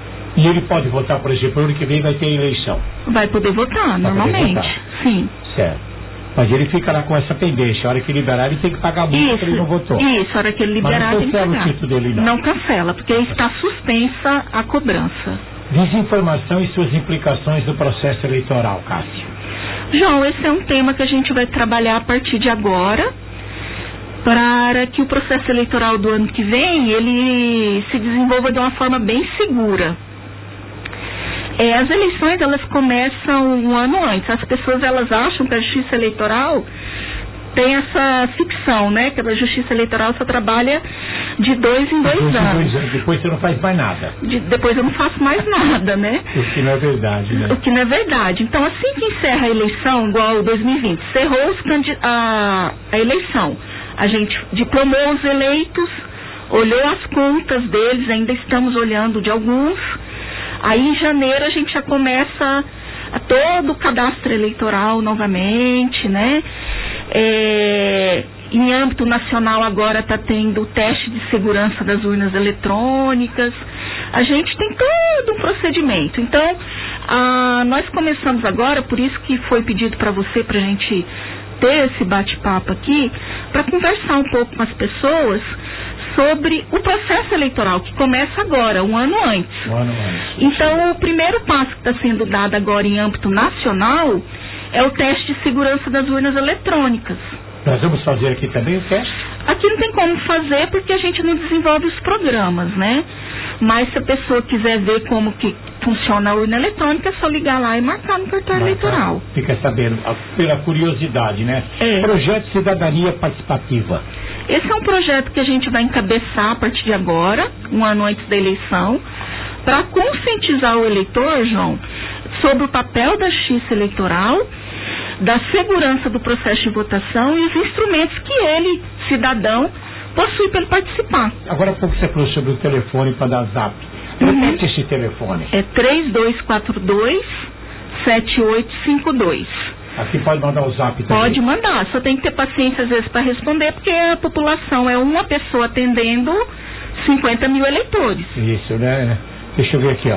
E ele pode votar, por exemplo, ano que vem vai ter eleição? Vai poder votar, vai normalmente. Poder votar. Sim. Certo. Mas ele fica lá com essa pendência. A hora que liberar, ele tem que pagar a multa porque ele não votou. Isso, a hora que ele liberar, ele tem que pagar. Mas não cancela o título dele, não? Não cancela, porque está suspensa a cobrança. Desinformação e suas implicações no processo eleitoral, Cássia. João, esse é um tema que a gente vai trabalhar a partir de agora, para que o processo eleitoral do ano que vem, ele se desenvolva de uma forma bem segura. É, as eleições, elas começam um ano antes. As pessoas, elas acham que a justiça eleitoral tem essa ficção, né? Que a justiça eleitoral só trabalha de dois em dois depois anos. Dois anos. Depois você não faz mais nada. De, depois eu não faço mais nada, né? O que não é verdade, né? O que não é verdade. Então, assim que encerra a eleição, igual dois mil e vinte, encerrou os candid- a, a eleição. A gente diplomou os eleitos, olhou as contas deles, ainda estamos olhando de alguns. Aí em janeiro a gente já começa todo o cadastro eleitoral novamente, né? É, em âmbito nacional agora está tendo o teste de segurança das urnas eletrônicas. A gente tem todo um procedimento. Então, ah, nós começamos agora, por isso que foi pedido para você, para a gente ter esse bate-papo aqui, para conversar um pouco com as pessoas sobre o processo eleitoral, que começa agora, um ano antes. Um ano antes. Então, o primeiro passo que está sendo dado agora em âmbito nacional é o teste de segurança das urnas eletrônicas. Nós vamos fazer aqui também o teste? Aqui não tem como fazer porque a gente não desenvolve os programas, né? Mas se a pessoa quiser ver como que funciona a urna eletrônica, é só ligar lá e marcar no cartório eleitoral. Fica sabendo, pela curiosidade, né? É. Projeto Cidadania Participativa. Esse é um projeto que a gente vai encabeçar a partir de agora, um ano antes da eleição, para conscientizar o eleitor, João, sobre o papel da justiça eleitoral, da segurança do processo de votação e os instrumentos que ele, cidadão, possui para ele participar. Agora há pouco você falou sobre o telefone para dar zap. Repete esse telefone. É três dois quatro dois, sete oito cinco dois. Aqui pode mandar o zap também? Pode mandar, só tem que ter paciência às vezes para responder, porque a população é uma pessoa atendendo cinquenta mil eleitores. Isso, né? Deixa eu ver aqui, ó.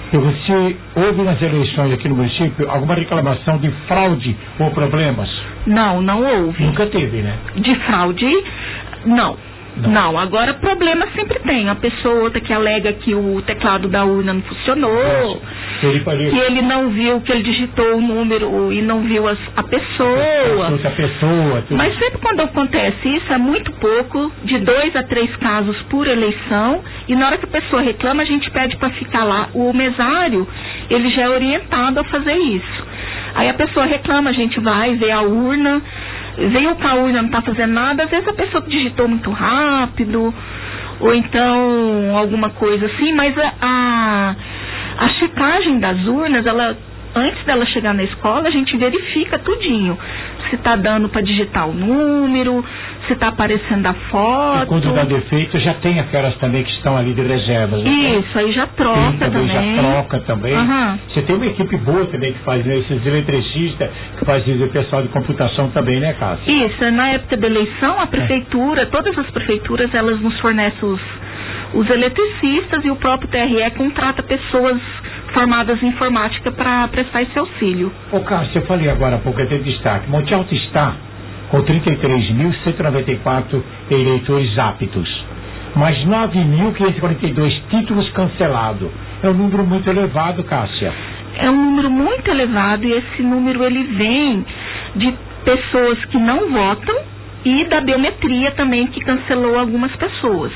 Se houve nas eleições aqui no município alguma reclamação de fraude ou problemas? Não, não houve. Nunca teve, né? De fraude, não. Não. Não, agora problema sempre tem. A pessoa ou outra que alega que o teclado da urna não funcionou, ele que ele não viu, que ele digitou o número e não viu as, a pessoa. A pessoa tudo. Mas sempre quando acontece isso, é muito pouco, de dois a três casos por eleição, e na hora que a pessoa reclama, a gente pede para ficar lá. O mesário, ele já é orientado a fazer isso. Aí a pessoa reclama, a gente vai ver a urna, veio que a urna não está fazendo nada, às vezes a pessoa digitou muito rápido, ou então alguma coisa assim, mas a, a, a checagem das urnas, ela, antes dela chegar na escola, a gente verifica tudinho. Se está dando para digitar o número, se está aparecendo a foto. E quando dá defeito, já tem aquelas também que estão ali de reservas. Né? Isso, aí já troca tem também. também. Já troca também. Uhum. Você tem uma equipe boa também que faz, né? Esses eletricistas, que faz isso, o pessoal de computação também, né, Cássia? Isso, na época da eleição, a prefeitura, é. todas as prefeituras, elas nos fornecem os, os eletricistas e o próprio T R E contrata pessoas formadas em informática para prestar esse auxílio. Ô, Cássia, eu falei agora há pouco, eu tenho destaque. Monte Alto está com trinta e três mil cento e noventa e quatro eleitores aptos, mas nove mil quinhentos e quarenta e dois títulos cancelados. É um número muito elevado, Cássia. É um número muito elevado e esse número ele vem de pessoas que não votam e da biometria também que cancelou algumas pessoas.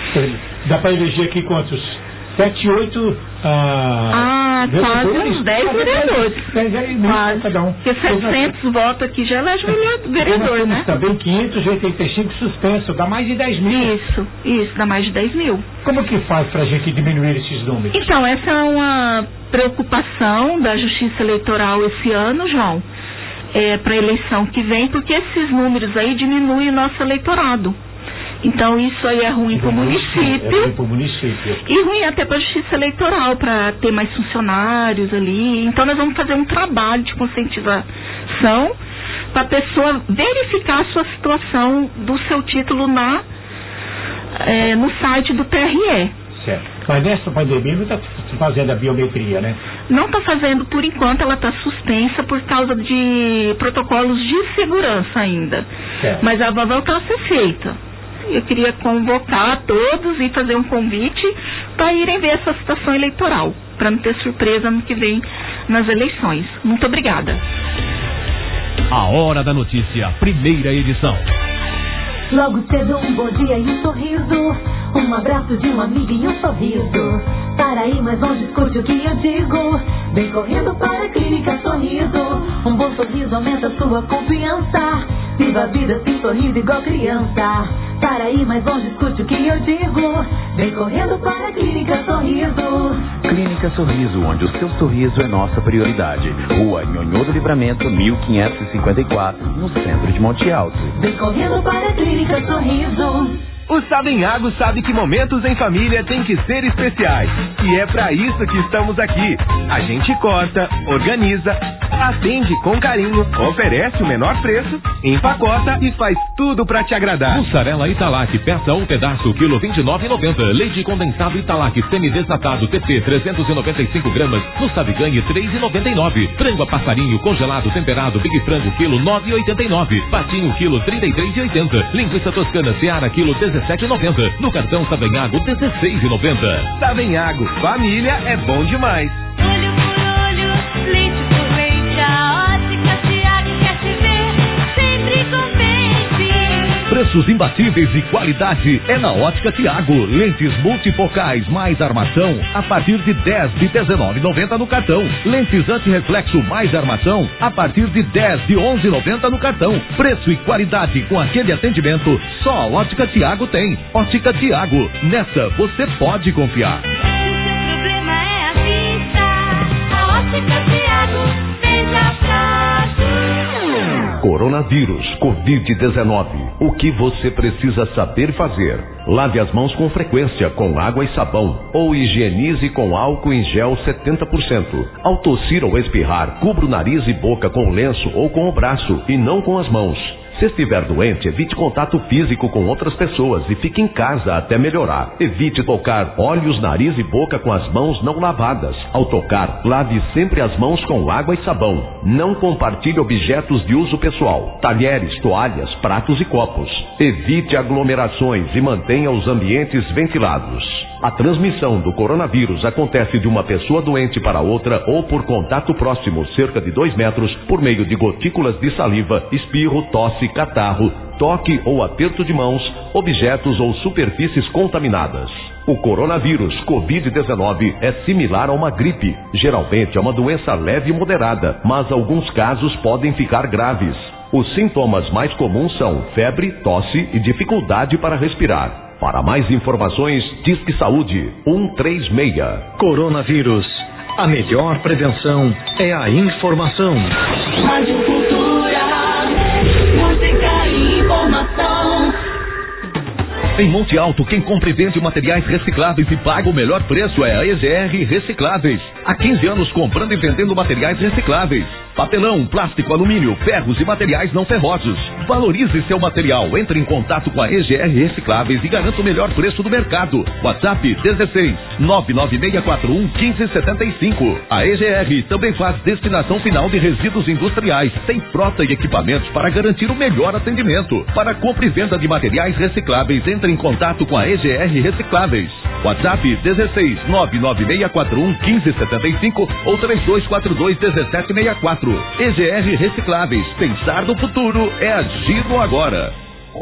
Dá para eleger aqui quantos? Sete, oito... Ah, ah quase uns dez vereadores. dez vereadores cada um. Porque setecentos votos aqui já elege um vereador, né? Também quinhentos e oitenta e cinco suspensos, dá mais de dez mil. Isso, isso, dá mais de dez mil. Como que faz pra gente diminuir esses números? Então, essa é uma preocupação da Justiça Eleitoral esse ano, João, é, para a eleição que vem, porque esses números aí diminuem o nosso eleitorado. Então isso aí é ruim para o município, é ruim pro município e ruim até para a Justiça Eleitoral, para ter mais funcionários ali. Então nós vamos fazer um trabalho de conscientização para a pessoa verificar a sua situação do seu título na, é, no site do T R E. Certo. Mas nessa pandemia não está fazendo a biometria, né? Não está fazendo por enquanto, ela está suspensa por causa de protocolos de segurança ainda. Certo. Mas ela vai voltar a ser feita. Eu queria convocar a todos e fazer um convite para irem ver essa situação eleitoral, para não ter surpresa no que vem nas eleições. Muito obrigada. A Hora da Notícia, primeira edição. Logo cedo um bom dia e um sorriso, um abraço de uma amiga e um sorriso. Para ir mais longe, escute o que eu digo. Vem correndo para a Clínica Sorriso. Um bom sorriso aumenta sua confiança. Viva a vida sem sorriso igual criança. Para ir mais longe, escute o que eu digo. Vem correndo para a Clínica Sorriso. Clínica Sorriso, onde o seu sorriso é nossa prioridade. Rua Nhonhô do Livramento, mil quinhentos e cinquenta e quatro, no centro de Monte Alto. Vem correndo para a Clínica Sorriso. O Savenhago sabe que momentos em família tem que ser especiais. E é pra isso que estamos aqui. A gente corta, organiza, atende com carinho, oferece o menor preço, empacota e faz tudo pra te agradar. Mussarela Italac, peça um pedaço, quilo vinte e nove e noventa. Leite condensado Italac, semi-desnatado, T P trezentos e noventa e cinco gramas, no Sabe Ganhe três e noventa e nove. Frango a passarinho congelado temperado, Big Frango, quilo nove e oitenta e nove. Patinho, quilo trinta e três e oitenta. Linguiça toscana Seara, quilo dezessete e noventa. No cartão Savenhago, dezesseis e noventa. Savenhago, família é bom demais. Olho por olho, leite por leite, a ótica Tiago quer te ver, sempre com peixe. Preços imbatíveis e qualidade é na Ótica Tiago. Lentes multifocais mais armação a partir de dez de dezenove e noventa no cartão. Lentes antirreflexo mais armação a partir de dez de onze e noventa no cartão. Preço e qualidade com aquele atendimento só a Ótica Tiago tem. Ótica Tiago, nessa você pode confiar. O problema é a vista, a ótica Tiago, veja fácil. Coronavírus, covid dezenove. O que você precisa saber fazer? Lave as mãos com frequência com água e sabão ou higienize com álcool em gel setenta por cento. Ao tossir ou espirrar, cubra o nariz e boca com lenço ou com o braço e não com as mãos. Se estiver doente, evite contato físico com outras pessoas e fique em casa até melhorar. Evite tocar olhos, nariz e boca com as mãos não lavadas. Ao tocar, lave sempre as mãos com água e sabão. Não compartilhe objetos de uso pessoal, talheres, toalhas, pratos e copos. Evite aglomerações e mantenha os ambientes ventilados. A transmissão do coronavírus acontece de uma pessoa doente para outra ou por contato próximo, cerca de dois metros, por meio de gotículas de saliva, espirro, tosse, catarro, toque ou aperto de mãos, objetos ou superfícies contaminadas. O coronavírus covid dezenove é similar a uma gripe. Geralmente é uma doença leve e moderada, mas alguns casos podem ficar graves. Os sintomas mais comuns são febre, tosse e dificuldade para respirar. Para mais informações, Disque Saúde um três seis. Coronavírus. A melhor prevenção é a informação. Rádio Cultura, música e informação. Em Monte Alto, quem compra e vende materiais recicláveis e paga o melhor preço é a E G R Recicláveis. Há quinze anos comprando e vendendo materiais recicláveis. Papelão, plástico, alumínio, ferros e materiais não ferrosos. Valorize seu material. Entre em contato com a E G R Recicláveis e garanta o melhor preço do mercado. WhatsApp dezesseis nove nove seis quatro um um cinco sete cinco. A E G R também faz destinação final de resíduos industriais. Tem frota e equipamentos para garantir o melhor atendimento. Para compra e venda de materiais recicláveis, entre em contato com a E G R Recicláveis. WhatsApp dezesseis nove nove seis quatro um um cinco sete cinco ou três dois quatro dois um sete seis quatro. E G R Recicláveis. Pensar no futuro é agir no agora.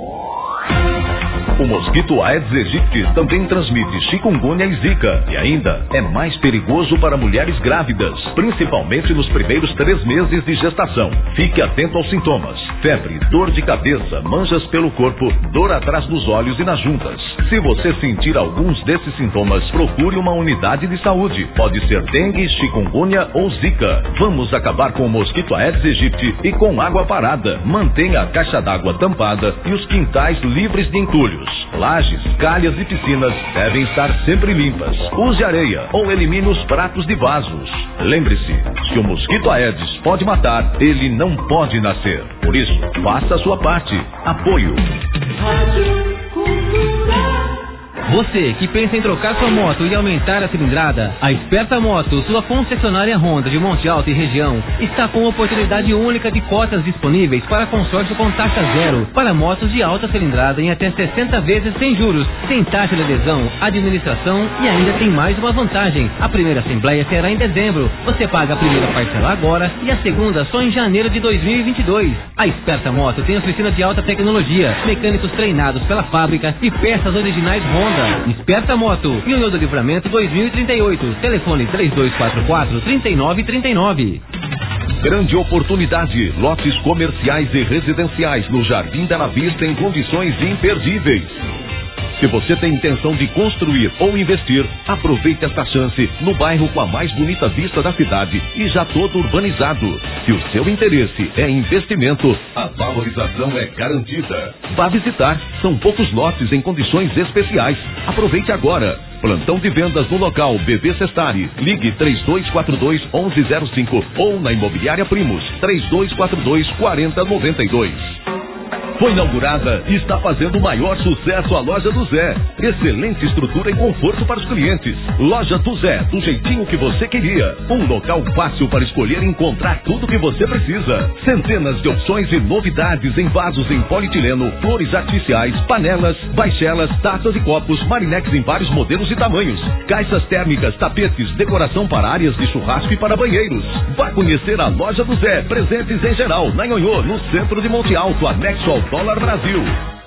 O mosquito Aedes aegypti também transmite chikungunya e zika e ainda é mais perigoso para mulheres grávidas, principalmente nos primeiros três meses de gestação. Fique atento aos sintomas: febre, dor de cabeça, manchas pelo corpo, dor atrás dos olhos e nas juntas. Se você sentir alguns desses sintomas, procure uma unidade de saúde. Pode ser dengue, chikungunya ou zika. Vamos acabar com o mosquito Aedes aegypti e com água parada. Mantenha a caixa d'água tampada e os quintais livres de entulhos. Lajes, calhas e piscinas devem estar sempre limpas. Use areia ou elimine os pratos de vasos. Lembre-se, se o mosquito Aedes pode matar, ele não pode nascer. Por isso, faça a sua parte. Apoio. Você que pensa em trocar sua moto e aumentar a cilindrada, a Esperta Moto, sua concessionária Honda de Monte Alto e região, está com oportunidade única de cotas disponíveis para consórcio com taxa zero para motos de alta cilindrada em até sessenta vezes sem juros, sem taxa de adesão, administração e ainda tem mais uma vantagem. A primeira assembleia será em dezembro. Você paga a primeira parcela agora e a segunda só em janeiro de dois mil e vinte e dois. A Esperta Moto tem oficina de alta tecnologia, mecânicos treinados pela fábrica e peças originais Honda. Esperta Moto, Nhonhô do Livramento dois mil e trinta e oito. Telefone três dois quatro quatro, três nove três nove. Grande oportunidade, lotes comerciais e residenciais no Jardim Bela Vista em condições imperdíveis. Se você tem intenção de construir ou investir, aproveite esta chance no bairro com a mais bonita vista da cidade e já todo urbanizado. Se o seu interesse é investimento, a valorização é garantida. Vá visitar, são poucos lotes em condições especiais. Aproveite agora. Plantão de vendas no local B V Sestari. Ligue três dois quatro dois, onze zero cinco ou na Imobiliária Primos três dois quatro dois, quatro zero nove dois. Foi inaugurada e está fazendo o maior sucesso a Loja do Zé. Excelente estrutura e conforto para os clientes. Loja do Zé, do jeitinho que você queria. Um local fácil para escolher e encontrar tudo o que você precisa. Centenas de opções e novidades em vasos em polietileno, flores artificiais, panelas, baixelas, taças e copos, marinex em vários modelos e tamanhos. Caixas térmicas, tapetes, decoração para áreas de churrasco e para banheiros. Vá conhecer a Loja do Zé. Presentes em geral, na Nhonhô, no centro de Monte Alto, anexo ao Dólar Brasil.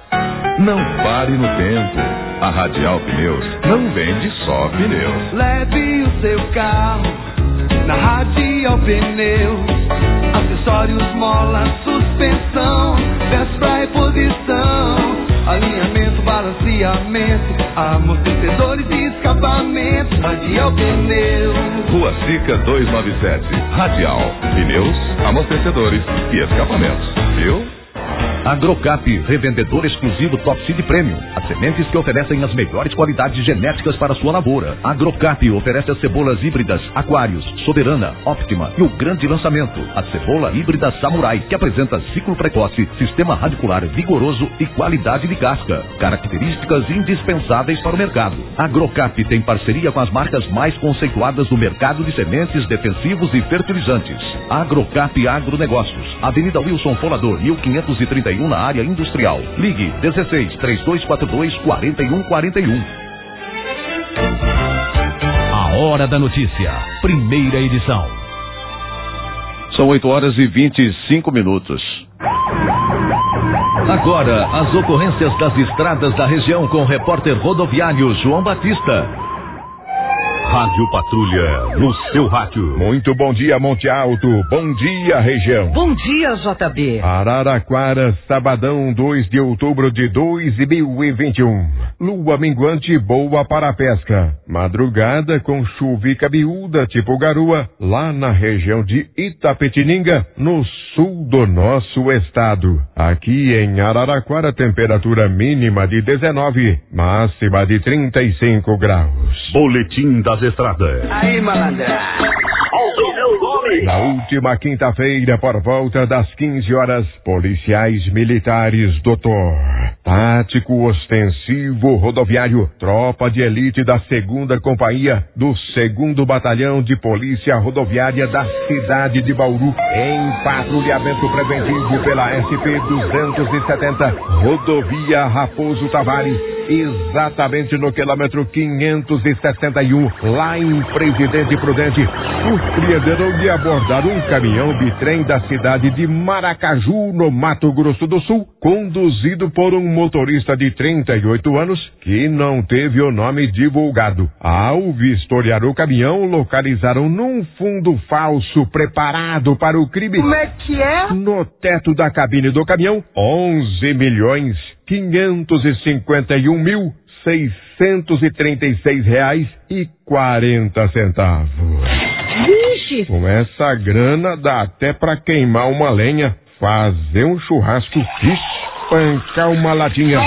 Não pare no tempo. A Radial Pneus não vende só pneus. Leve o seu carro na Radial Pneus. Acessórios, mola, suspensão, peças pra reposição, alinhamento, balanceamento, amortecedores e escapamentos. Radial Pneus. Rua Sica duzentos e noventa e sete. Radial Pneus, amortecedores e escapamentos. Viu? Agrocap, revendedor exclusivo Top Seed Premium. As sementes que oferecem as melhores qualidades genéticas para a sua lavoura. Agrocap oferece as cebolas híbridas Aquários, Soberana, Optima e o grande lançamento, a cebola híbrida Samurai, que apresenta ciclo precoce, sistema radicular vigoroso e qualidade de casca. Características indispensáveis para o mercado. Agrocap tem parceria com as marcas mais conceituadas do mercado de sementes, defensivos e fertilizantes. Agrocap Agronegócios, Avenida Wilson Folador, mil quinhentos e trinta e um, na área industrial. Ligue dezesseis, três dois quatro dois, quatro um quatro um. A Hora da Notícia, primeira edição. São oito horas e vinte e cinco minutos. Agora, as ocorrências das estradas da região com o repórter rodoviário João Batista. Rádio Patrulha, no seu rádio. Muito bom dia, Monte Alto. Bom dia, região. Bom dia, J B. Araraquara, sabadão, dois de outubro de dois mil e vinte e um. Lua minguante boa para a pesca. Madrugada com chuva e cabiúda tipo garoa, lá na região de Itapetininga, no sul do nosso estado. Aqui em Araraquara, temperatura mínima de dezenove, máxima de trinta e cinco graus. Boletim das estradas. Aí, malandra. Na última quinta-feira, por volta das quinze horas, policiais militares, doutor Tático Ostensivo Rodoviário, tropa de elite da segunda Companhia do segundo Batalhão de Polícia Rodoviária da cidade de Bauru, em patrulhamento preventivo pela S P duzentos e setenta, rodovia Raposo Tavares, exatamente no quilômetro quinhentos e sessenta e um, lá em Presidente Prudente, surpreenderam de abordar um caminhão bitrem da cidade de Maracaju, no Mato Grosso do Sul, conduzido por um motorista de trinta e oito anos que não teve o nome divulgado. Ao vistoriar o caminhão, localizaram num fundo falso preparado para o crime. Como é que é? No teto da cabine do caminhão, onze milhões quinhentos e cinquenta e um mil seiscentos e trinta e seis reais e quarenta centavos. Vixe! Com essa grana dá até pra queimar uma lenha, fazer um churrasco e espancar uma latinha.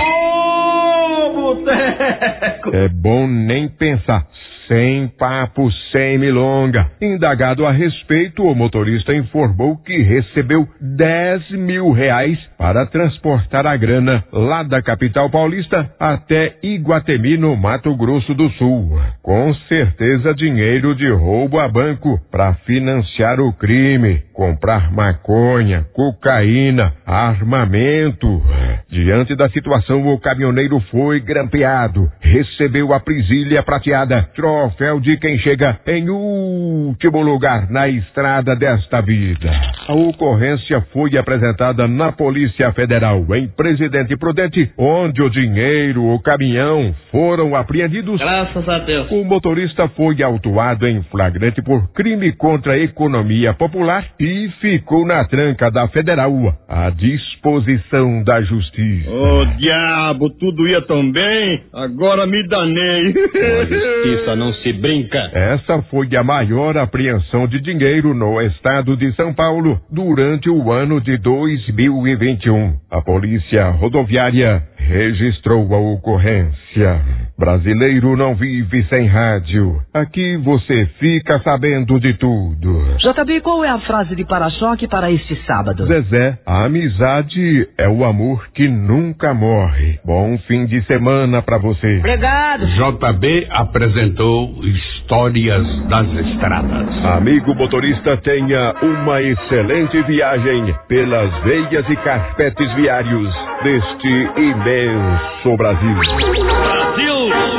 Ô, boteco! É bom nem pensar. Sem papo, sem milonga. Indagado a respeito, o motorista informou que recebeu dez mil reais para transportar a grana lá da capital paulista até Iguatemi, no Mato Grosso do Sul. Com certeza dinheiro de roubo a banco para financiar o crime, comprar maconha, cocaína, armamento. Diante da situação, o caminhoneiro foi grampeado, recebeu a presilha prateada, troféu de quem chega em último lugar na estrada desta vida. A ocorrência foi apresentada na Polícia Federal em Presidente Prudente, onde o dinheiro, o caminhão foram apreendidos. Graças a Deus. O motorista foi autuado em flagrante por crime contra a economia popular e ficou na tranca da Federal, à disposição da Justiça. Ô, oh, diabo, tudo ia tão bem, agora me danei. Com a justiça não se brinca. Essa foi a maior apreensão de dinheiro no estado de São Paulo durante o ano de dois mil e vinte e um. A Polícia Rodoviária registrou a ocorrência. Brasileiro não vive sem rádio. Aqui você fica sabendo de tudo. J B, qual é a frase de para-choque para este sábado? Zezé, a amizade é o amor que nunca morre. Bom fim de semana pra você. Obrigado. J B apresentou Histórias das Estradas. Amigo motorista, tenha uma excelente viagem pelas veias e carpetes viários deste imenso Brasil. Brasil!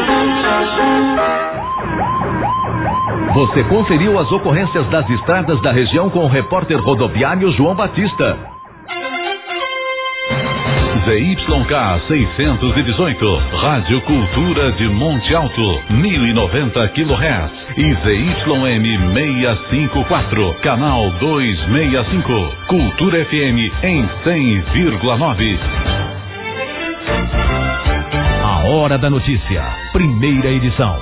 Você conferiu as ocorrências das estradas da região com o repórter rodoviário João Batista. Z Y K seiscentos e dezoito, Rádio Cultura de Monte Alto, mil e noventa quilohertz, e Z Y M seiscentos e cinquenta e quatro, canal duzentos e sessenta e cinco, Cultura F M em cem vírgula nove. A Hora da Notícia, primeira edição.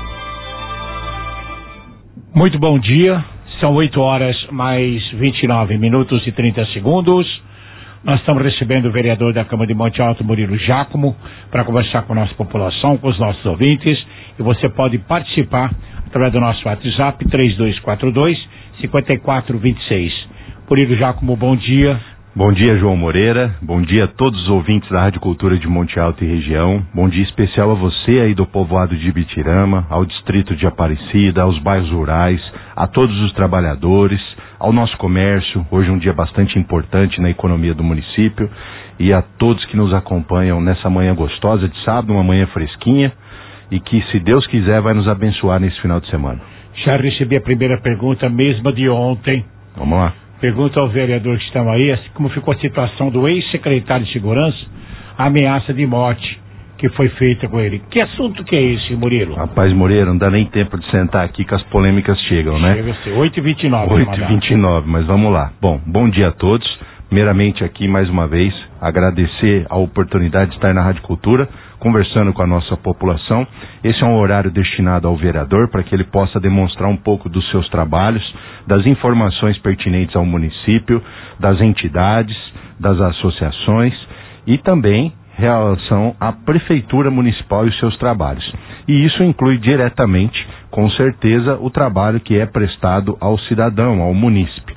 Muito bom dia, são oito horas mais vinte e nove minutos e trinta segundos. Nós estamos recebendo o vereador da Câmara de Monte Alto, Murilo Giacomo, para conversar com a nossa população, com os nossos ouvintes, e você pode participar através do nosso WhatsApp três dois quatro dois, cinco quatro dois seis. Murilo Giacomo, bom dia. Bom dia, João Moreira. Bom dia a todos os ouvintes da Rádio Cultura de Monte Alto e região. Bom dia especial a você aí do povoado de Ibitirama, ao distrito de Aparecida, aos bairros rurais, a todos os trabalhadores, ao nosso comércio. Hoje é um dia bastante importante na economia do município, e a todos que nos acompanham nessa manhã gostosa de sábado, uma manhã fresquinha, e que, se Deus quiser, vai nos abençoar nesse final de semana. Já recebi a primeira pergunta, mesma de ontem. Vamos lá. Pergunta ao vereador que estão aí, como ficou a situação do ex-secretário de Segurança, a ameaça de morte que foi feita com ele. Que assunto que é esse, Murilo? Rapaz, Moreira, não dá nem tempo de sentar aqui que as polêmicas chegam, né? Chega a ser oito e vinte e nove. oito e vinte e nove, mas vamos lá. Bom, bom dia a todos. Primeiramente aqui, mais uma vez, agradecer a oportunidade de estar na Rádio Cultura, conversando com a nossa população. Esse é um horário destinado ao vereador, para que ele possa demonstrar um pouco dos seus trabalhos, das informações pertinentes ao município, das entidades, das associações e também em relação à Prefeitura Municipal e os seus trabalhos. E isso inclui diretamente, com certeza, o trabalho que é prestado ao cidadão, ao munícipe.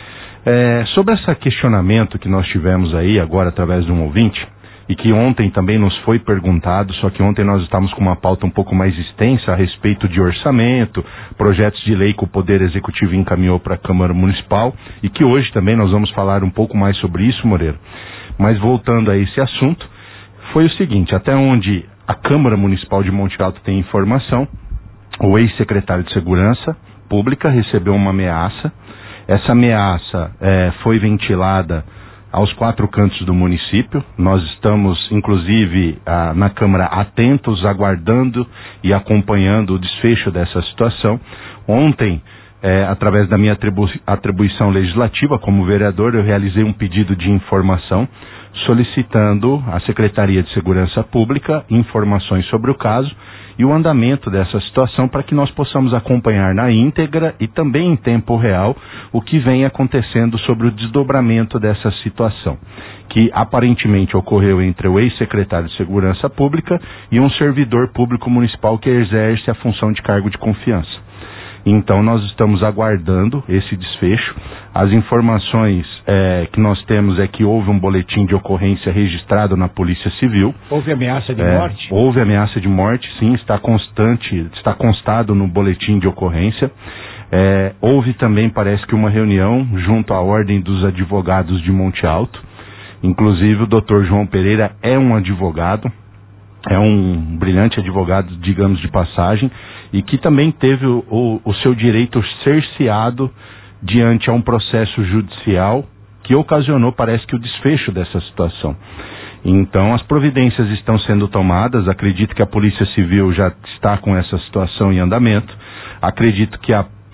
É, sobre esse questionamento que nós tivemos aí agora através de um ouvinte, e que ontem também nos foi perguntado, só que ontem nós estávamos com uma pauta um pouco mais extensa a respeito de orçamento, projetos de lei que o Poder Executivo encaminhou para a Câmara Municipal, e que hoje também nós vamos falar um pouco mais sobre isso, Moreira. Mas voltando a esse assunto, foi o seguinte: até onde a Câmara Municipal de Monte Alto tem informação, o ex-secretário de Segurança Pública recebeu uma ameaça. Essa ameaça é, foi ventilada aos quatro cantos do município. Nós estamos, inclusive, ah, na Câmara atentos, aguardando e acompanhando o desfecho dessa situação. Ontem, é, através da minha atribu- atribuição legislativa como vereador, eu realizei um pedido de informação solicitando à Secretaria de Segurança Pública informações sobre o caso e o andamento dessa situação, para que nós possamos acompanhar na íntegra e também em tempo real o que vem acontecendo sobre o desdobramento dessa situação, que aparentemente ocorreu entre o ex-secretário de Segurança Pública e um servidor público municipal que exerce a função de cargo de confiança. Então nós estamos aguardando esse desfecho. As informações é, que nós temos é que houve um boletim de ocorrência registrado na Polícia Civil. Houve ameaça de é, morte? Houve ameaça de morte, sim, está constante, está constado no boletim de ocorrência. É, houve também, parece que, uma reunião junto à Ordem dos Advogados de Monte Alto. Inclusive o doutor João Pereira é um advogado, é um brilhante advogado, digamos de passagem, e que também teve o, o, o seu direito cerceado diante a um processo judicial que ocasionou, parece que, o desfecho dessa situação. Então, as providências estão sendo tomadas. Acredito que a Polícia Civil já está com essa situação em andamento. Acredito que a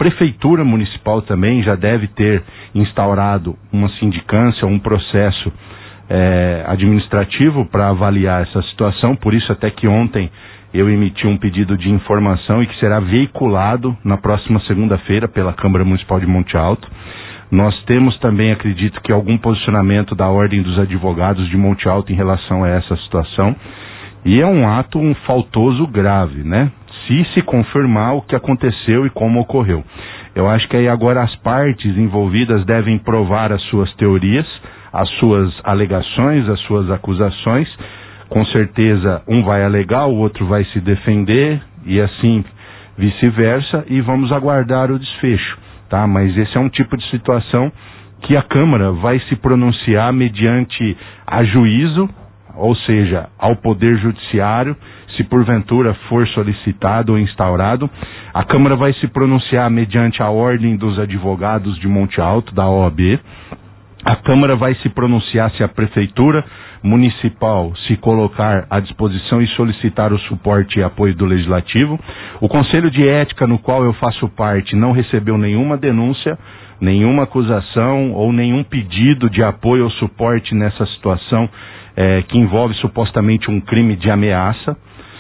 Prefeitura Municipal também já deve ter instaurado uma sindicância, um processo é, administrativo para avaliar essa situação, por isso até que ontem eu emiti um pedido de informação e que será veiculado na próxima segunda-feira pela Câmara Municipal de Monte Alto. Nós temos também, acredito que algum posicionamento da Ordem dos Advogados de Monte Alto em relação a essa situação, e é um ato um faltoso grave, né? Se se confirmar o que aconteceu e como ocorreu. Eu acho que aí agora as partes envolvidas devem provar as suas teorias, as suas alegações, as suas acusações. Com certeza um vai alegar, o outro vai se defender e assim vice-versa, e vamos aguardar o desfecho, tá? Mas esse é um tipo de situação que a Câmara vai se pronunciar mediante a juízo, ou seja, ao Poder Judiciário, se porventura for solicitado ou instaurado. A Câmara vai se pronunciar mediante a Ordem dos Advogados de Monte Alto, da O A B. A Câmara vai se pronunciar se a Prefeitura Municipal se colocar à disposição e solicitar o suporte e apoio do Legislativo. O Conselho de Ética, no qual eu faço parte, não recebeu nenhuma denúncia, nenhuma acusação ou nenhum pedido de apoio ou suporte nessa situação é, que envolve supostamente um crime de ameaça.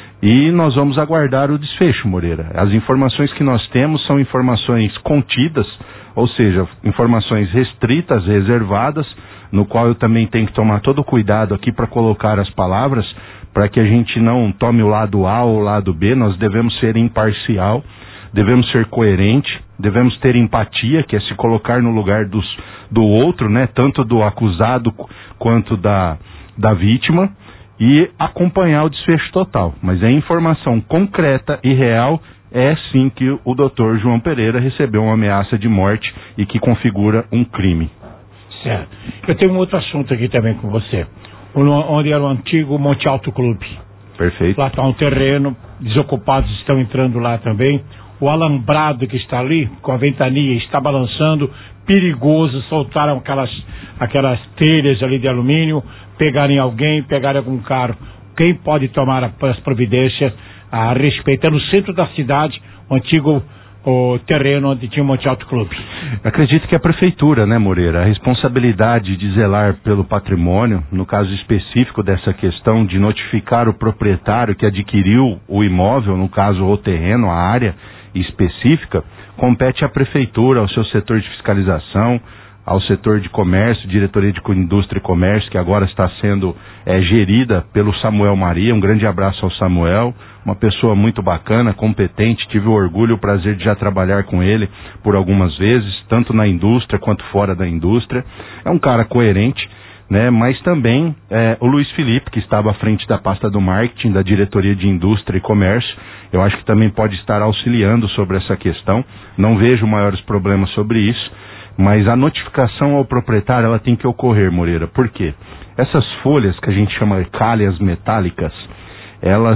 E nós vamos aguardar o desfecho, Moreira. As informações que nós temos são informações contidas, ou seja, informações restritas, reservadas, no qual eu também tenho que tomar todo o cuidado aqui para colocar as palavras, para que a gente não tome o lado A ou o lado B. Nós devemos ser imparcial, devemos ser coerente, devemos ter empatia, que é se colocar no lugar dos, do outro, né, tanto do acusado quanto da, da vítima, e acompanhar o desfecho total. Mas a informação concreta e real é sim que o doutor João Pereira recebeu uma ameaça de morte e que configura um crime. Certo. Eu tenho um outro assunto aqui também com você. Onde era o antigo Monte Alto Clube. Perfeito. Lá está um terreno, desocupados estão entrando lá também. O alambrado que está ali, com a ventania, está balançando, perigoso, soltaram aquelas, aquelas telhas ali de alumínio, pegarem alguém, pegarem algum carro. Quem pode tomar as providências a respeito? É no centro da cidade, o antigo o terreno onde tinha o Monte Alto Clube. Acredito que a Prefeitura, né, Moreira, a responsabilidade de zelar pelo patrimônio, no caso específico dessa questão de notificar o proprietário que adquiriu o imóvel, no caso o terreno, a área específica, compete à Prefeitura, ao seu setor de fiscalização, ao setor de comércio, diretoria de indústria e comércio, que agora está sendo é, gerida pelo Samuel Maria. Um grande abraço ao Samuel, uma pessoa muito bacana, competente, tive o orgulho e o prazer de já trabalhar com ele por algumas vezes, tanto na indústria quanto fora da indústria. É um cara coerente, né? Mas também é, o Luiz Felipe, que estava à frente da pasta do marketing, da diretoria de indústria e comércio, eu acho que também pode estar auxiliando sobre essa questão. Não vejo maiores problemas sobre isso. Mas a notificação ao proprietário, ela tem que ocorrer, Moreira. Por quê? Essas folhas que a gente chama de calhas metálicas, elas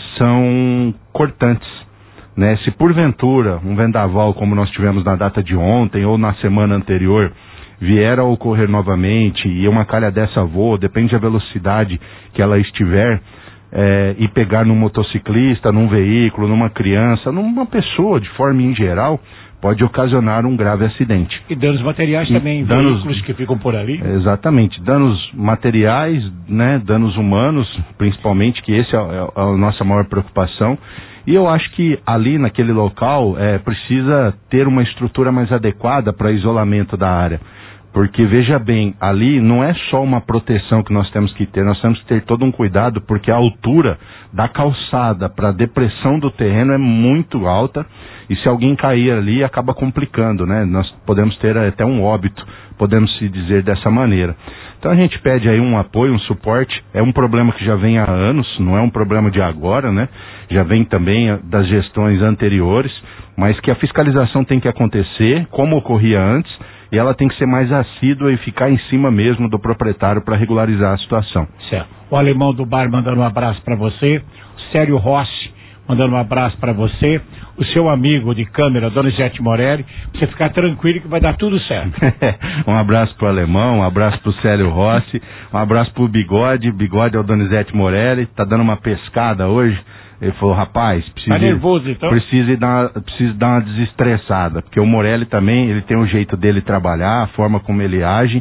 são cortantes, né? Se porventura um vendaval, como nós tivemos na data de ontem ou na semana anterior, vier a ocorrer novamente e uma calha dessa voa, depende da velocidade que ela estiver, é, e pegar num motociclista, num veículo, numa criança, numa pessoa de forma em geral, pode ocasionar um grave acidente. E danos materiais e também, danos, veículos que ficam por ali? Exatamente, danos materiais, né, danos humanos, principalmente, que esse é, é a nossa maior preocupação. E eu acho que ali naquele local é, precisa ter uma estrutura mais adequada para isolamento da área. Porque, veja bem, ali não é só uma proteção que nós temos que ter, nós temos que ter todo um cuidado, porque a altura da calçada para a depressão do terreno é muito alta, e se alguém cair ali, acaba complicando, né? Nós podemos ter até um óbito, podemos se dizer dessa maneira. Então a gente pede aí um apoio, um suporte. É um problema que já vem há anos, não é um problema de agora, né? Já vem também das gestões anteriores, mas que a fiscalização tem que acontecer, como ocorria antes, e ela tem que ser mais assídua e ficar em cima mesmo do proprietário para regularizar a situação. Certo. O alemão do bar mandando um abraço para você. O Sério Rossi mandando um abraço para você, o seu amigo de câmera, Donizete Morelli, pra você ficar tranquilo que vai dar tudo certo. Um abraço pro Alemão, um abraço pro Célio Rossi, um abraço pro Bigode, Bigode é o Donizete Morelli, tá dando uma pescada hoje. Ele falou, rapaz, precisa, tá nervoso, então? precisa, dar, precisa dar uma desestressada, porque o Morelli também, ele tem o jeito dele trabalhar, a forma como ele age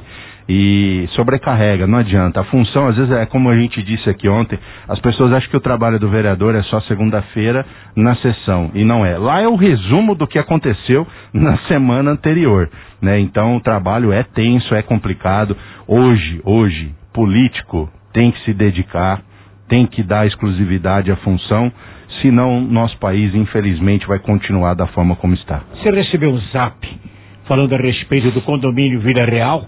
e sobrecarrega, não adianta. A função, às vezes, é como a gente disse aqui ontem, as pessoas acham que o trabalho do vereador é só segunda-feira na sessão, e não é. Lá é o resumo do que aconteceu na semana anterior, né? Então o trabalho é tenso, é complicado. Hoje, hoje, político tem que se dedicar, tem que dar exclusividade à função, senão nosso país, infelizmente, vai continuar da forma como está. Você recebeu um zap falando a respeito do condomínio Vila Real?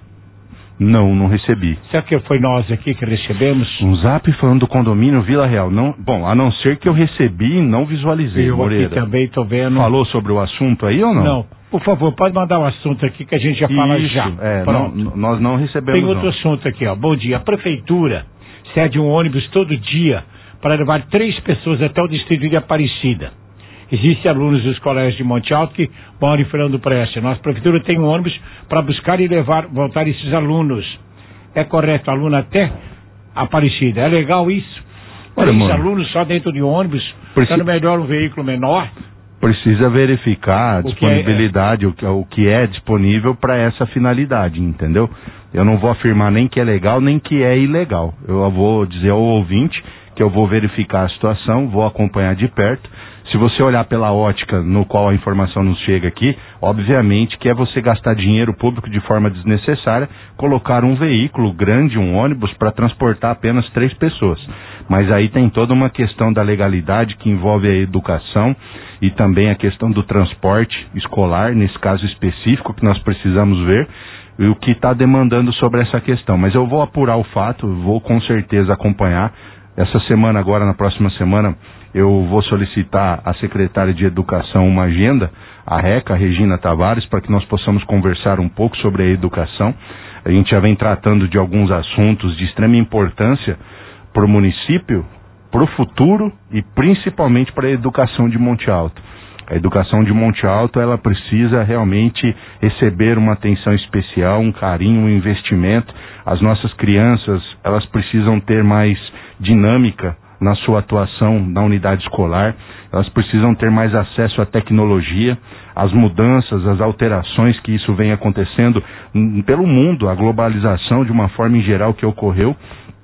Não, não recebi. Será que foi nós aqui que recebemos? Um zap falando do condomínio Vila Real. Não, bom, a não ser que eu recebi e não visualizei, eu Moreira. aqui também tô vendo. Falou sobre o assunto aí ou não? Não. Por favor, pode mandar o assunto aqui que a gente já fala Isso, já. É, Pronto. Não, nós não recebemos. Tem outro não. assunto aqui, ó. Bom dia. A prefeitura cede um ônibus todo dia para levar três pessoas até o distrito de Aparecida. Existem alunos dos colégios de Monte Alto que moram em Fernando Preste. Nossa prefeitura tem um ônibus para buscar e levar, voltar esses alunos. É correto, aluno até Aparecida. É legal isso? Olha, Três mano, alunos só dentro de ônibus, Preci... sendo melhor um veículo menor? Precisa verificar a O que disponibilidade, é, é... o que, o que é disponível para essa finalidade, entendeu? Eu não vou afirmar nem que é legal, nem que é ilegal. Eu vou dizer ao ouvinte que eu vou verificar a situação, vou acompanhar de perto. Se você olhar pela ótica no qual a informação nos chega aqui, obviamente que é você gastar dinheiro público de forma desnecessária, colocar um veículo grande, um ônibus, para transportar apenas três pessoas. Mas aí tem toda uma questão da legalidade que envolve a educação e também a questão do transporte escolar, nesse caso específico, que nós precisamos ver, e o que está demandando sobre essa questão. Mas eu vou apurar o fato, vou com certeza acompanhar. Essa semana agora, na próxima semana, eu vou solicitar à secretária de Educação uma agenda, a RECA, Regina Tavares, para que nós possamos conversar um pouco sobre a educação. A gente já vem tratando de alguns assuntos de extrema importância para o município, para o futuro e principalmente para a educação de Monte Alto. A educação de Monte Alto, ela precisa realmente receber uma atenção especial, um carinho, um investimento. As nossas crianças, elas precisam ter mais dinâmica na sua atuação na unidade escolar, elas precisam ter mais acesso à tecnologia, às mudanças, às alterações que isso vem acontecendo pelo mundo, a globalização de uma forma em geral que ocorreu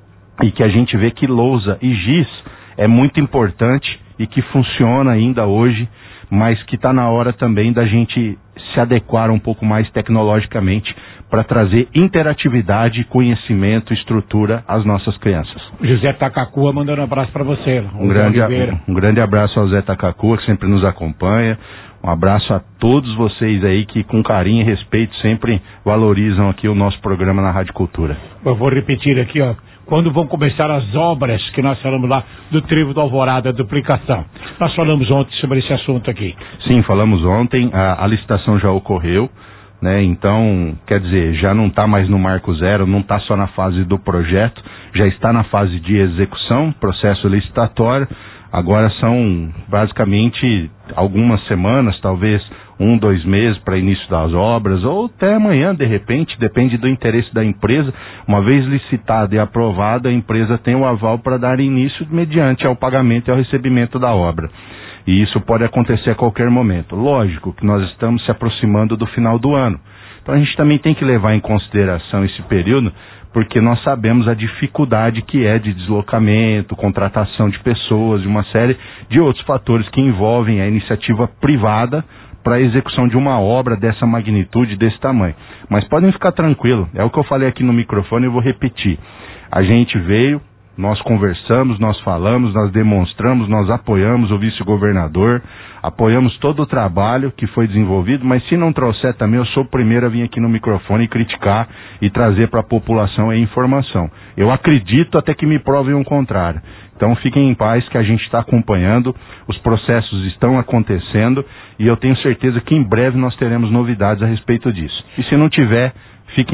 e que a gente vê que lousa e giz é muito importante e que funciona ainda hoje, mas que está na hora também da gente se adequar um pouco mais tecnologicamente para trazer interatividade, conhecimento, estrutura às nossas crianças. José Takakua mandando um abraço para você. Um grande, um grande abraço ao Zé Takakua, que sempre nos acompanha. Um abraço a todos vocês aí que com carinho e respeito sempre valorizam aqui o nosso programa na Rádio Cultura. Eu vou repetir aqui, ó. Quando vão começar as obras que nós falamos lá do Trevo do Alvorada, a duplicação. Nós falamos ontem sobre esse assunto aqui. Sim, falamos ontem, a, a licitação já ocorreu, né? Então, quer dizer, já não está mais no marco zero, não está só na fase do projeto, já está na fase de execução, processo licitatório. Agora são basicamente algumas semanas, talvez um, dois meses para início das obras, ou até amanhã, de repente, depende do interesse da empresa. Uma vez licitada e aprovada, a empresa tem o aval para dar início mediante ao pagamento e ao recebimento da obra. E isso pode acontecer a qualquer momento. Lógico que nós estamos se aproximando do final do ano. Então a gente também tem que levar em consideração esse período, porque nós sabemos a dificuldade que é de deslocamento, contratação de pessoas, de uma série de outros fatores que envolvem a iniciativa privada para a execução de uma obra dessa magnitude, desse tamanho. Mas podem ficar tranquilos, é o que eu falei aqui no microfone e eu vou repetir. A gente veio, nós conversamos, nós falamos, nós demonstramos, nós apoiamos o vice-governador, apoiamos todo o trabalho que foi desenvolvido, mas se não trouxer também, eu sou o primeiro a vir aqui no microfone e criticar e trazer para a população a informação. Eu acredito até que me provem o contrário. Então fiquem em paz que a gente está acompanhando, os processos estão acontecendo e eu tenho certeza que em breve nós teremos novidades a respeito disso. E se não tiver, fiquem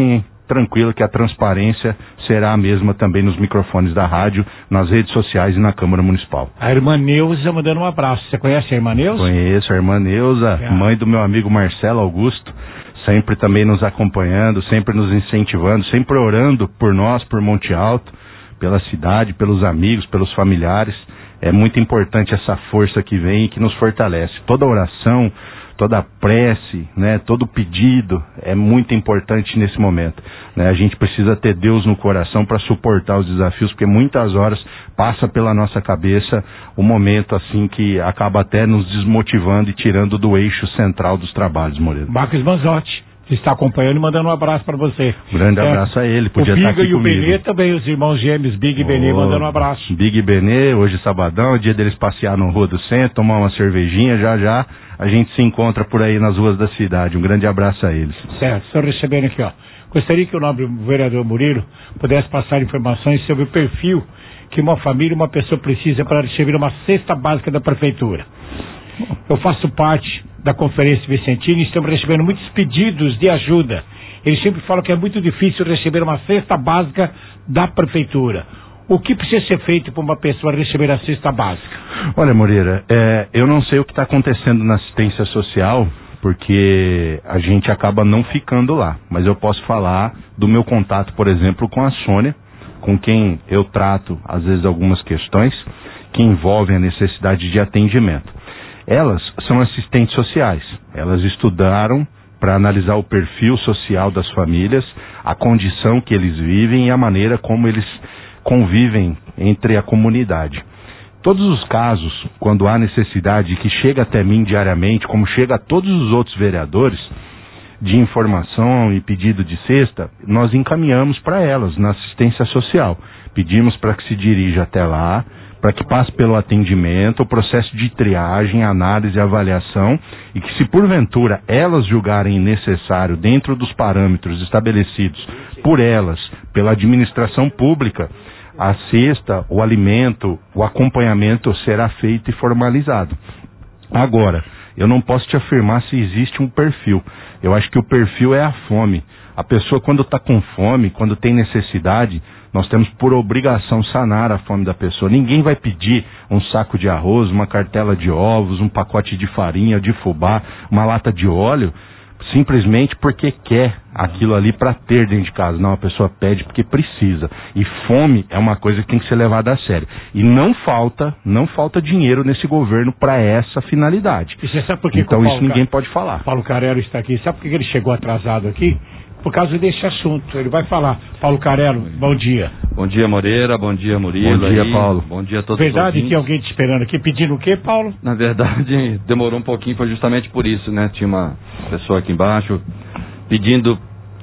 tranquilo que a transparência será a mesma também nos microfones da rádio, nas redes sociais e na Câmara Municipal. A irmã Neuza mandando um abraço. Você conhece a irmã Neuza? Conheço a irmã Neuza, é. mãe do meu amigo Marcelo Augusto, sempre também nos acompanhando, sempre nos incentivando, sempre orando por nós, por Monte Alto, pela cidade, pelos amigos, pelos familiares. É muito importante essa força que vem e que nos fortalece. Toda oração, toda prece, né, todo pedido é muito importante nesse momento, né? A gente precisa ter Deus no coração para suportar os desafios, porque muitas horas passa pela nossa cabeça um momento assim que acaba até nos desmotivando e tirando do eixo central dos trabalhos, Moreira. Marcos Manzotti, que está acompanhando e mandando um abraço para você. Grande é. abraço a ele, podia estar aqui comigo. O Biga e comigo. o Benê também, os irmãos gêmeos Big e oh, Benê, mandando um abraço. Big e Benê, hoje sabadão, é dia deles passear no Rua do Centro, tomar uma cervejinha, já já a gente se encontra por aí nas ruas da cidade. Um grande abraço a eles. Certo, estou recebendo aqui, ó. Gostaria que o nobre vereador Murilo pudesse passar informações sobre o perfil que uma família, uma pessoa precisa para receber uma cesta básica da prefeitura. Eu faço parte da Conferência Vicentina e estamos recebendo muitos pedidos de ajuda. Eles sempre falam que é muito difícil receber uma cesta básica da prefeitura. O que precisa ser feito para uma pessoa receber a cesta básica? Olha, Moreira, é, eu não sei o que está acontecendo na assistência social, porque a gente acaba não ficando lá. Mas eu posso falar do meu contato, por exemplo, com a Sônia, com quem eu trato, às vezes, algumas questões que envolvem a necessidade de atendimento. Elas são assistentes sociais. Elas estudaram para analisar o perfil social das famílias, a condição que eles vivem e a maneira como eles convivem entre a comunidade. Todos os casos, quando há necessidade que chega até mim diariamente, como chega a todos os outros vereadores, de informação e pedido de cesta, nós encaminhamos para elas na assistência social. Pedimos para que se dirija até lá, para que passe pelo atendimento, o processo de triagem, análise e avaliação, e que se porventura elas julgarem necessário, dentro dos parâmetros estabelecidos por elas, pela administração pública, a cesta, o alimento, o acompanhamento será feito e formalizado. Agora, eu não posso te afirmar se existe um perfil. Eu acho que o perfil é a fome. A pessoa, quando está com fome, quando tem necessidade, nós temos por obrigação sanar a fome da pessoa. Ninguém vai pedir um saco de arroz, uma cartela de ovos, um pacote de farinha, de fubá, uma lata de óleo, simplesmente porque quer aquilo ali para ter dentro de casa. Não, a pessoa pede porque precisa. E fome é uma coisa que tem que ser levada a sério. E não falta, não falta dinheiro nesse governo para essa finalidade. E você sabe por que então que isso ninguém pode falar. Paulo Carello está aqui. Sabe por que ele chegou atrasado aqui? Por causa desse assunto. Ele vai falar. Paulo Carello, bom dia. Bom dia, Moreira. Bom dia, Murilo. Bom dia, aí. Paulo. Bom dia a todos. Verdade, os tem alguém te esperando aqui pedindo o quê, Paulo? Na verdade, demorou um pouquinho, foi justamente por isso, né? Tinha uma pessoa aqui embaixo pedindo...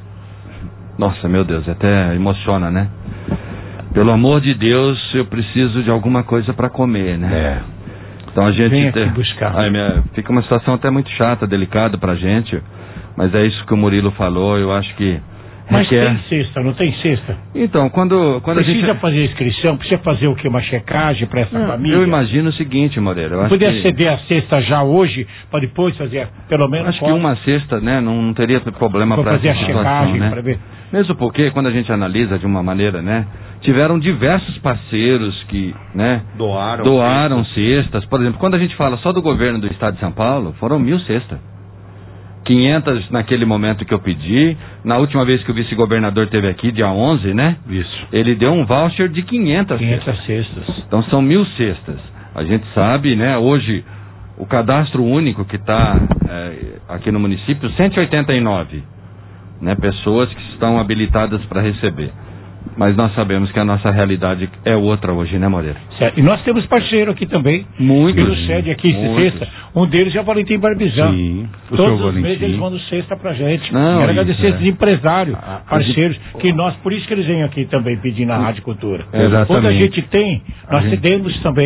Nossa, meu Deus, até emociona, né? Pelo amor de Deus, eu preciso de alguma coisa para comer, né? É. Então a gente... Vem aqui buscar. Ai, minha... Fica uma situação até muito chata, delicada pra gente, mas é isso que o Murilo falou, eu acho que... Mas requer... tem cesta, não tem cesta? Então, quando, quando precisa a gente... fazer inscrição, precisa fazer o quê? Uma checagem para essa não, família? Eu imagino o seguinte, Moreira... Eu podia que... ceder a cesta já hoje, para depois fazer, pelo menos... Acho pode. que uma cesta, né, não, não teria problema para fazer a situação, checagem, né? para ver... Mesmo porque, quando a gente analisa de uma maneira, né, tiveram diversos parceiros que, né, doaram, doaram cestas. cestas. Por exemplo, quando a gente fala só do governo do estado de São Paulo, foram mil cestas. quinhentas naquele momento que eu pedi. Na última vez que o vice-governador esteve aqui, dia onze, né? Isso. Ele deu um voucher de quinhentas, quinhentas cestas. cestas. Então são mil cestas. A gente sabe, né? Hoje, o cadastro único que está é, aqui no município, cento e oitenta e nove, né? Pessoas que estão habilitadas para receber. Mas nós sabemos que a nossa realidade é outra hoje, né, Moreira? Certo. E nós temos parceiro aqui também. Muitos. Que nos cede aqui cesta. Um deles é o Valentim Barbizan. Sim. O Todos os Valentim. meses eles mandam cesta pra gente. Não, Quero agradecer é. esses empresários, a, parceiros, a gente... que nós, por isso que eles vêm aqui também pedir na Rádio Cultura. Exatamente. Quando a gente tem, nós a gente... cedemos também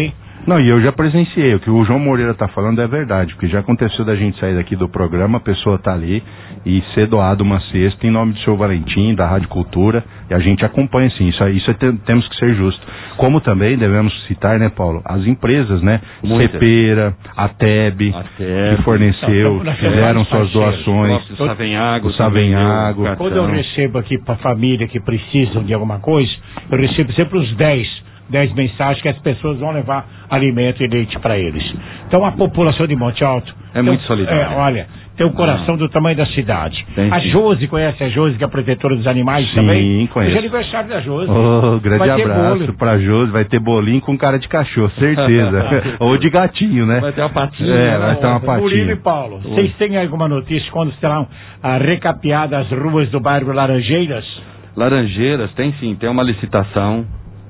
Não, e eu já presenciei, o que o João Moreira está falando é verdade, porque já aconteceu da gente sair daqui do programa, a pessoa tá ali e ser doado uma cesta em nome do seu Valentim, da Rádio Cultura, e a gente acompanha sim, isso, isso é, temos que ser justo. Como também devemos citar, né, Paulo, as empresas, né, Cepera, a T E B, a T E B que forneceu, então, fizeram suas doações, o Savenhago, o Savenhago. Quando eu recebo aqui para a família que precisam de alguma coisa, eu recebo sempre os dez dez mensagens que as pessoas vão levar alimento e leite para eles. Então a população de Monte Alto é muito solidária. É, olha, tem um coração ah. do tamanho da cidade. Tem, a Josi, conhece a Josi, que é a protetora dos animais sim, também? Sim, conheço. Hoje é aniversário da Josi. Oh, grande abraço pra Josi, vai ter bolinho com cara de cachorro, certeza. Ou de gatinho, né? Vai ter uma patinha. É, vai ter uma patinha. Murilo e Paulo, vocês têm alguma notícia quando serão ah, recapeadas as ruas do bairro Laranjeiras? Laranjeiras, tem sim, tem uma licitação.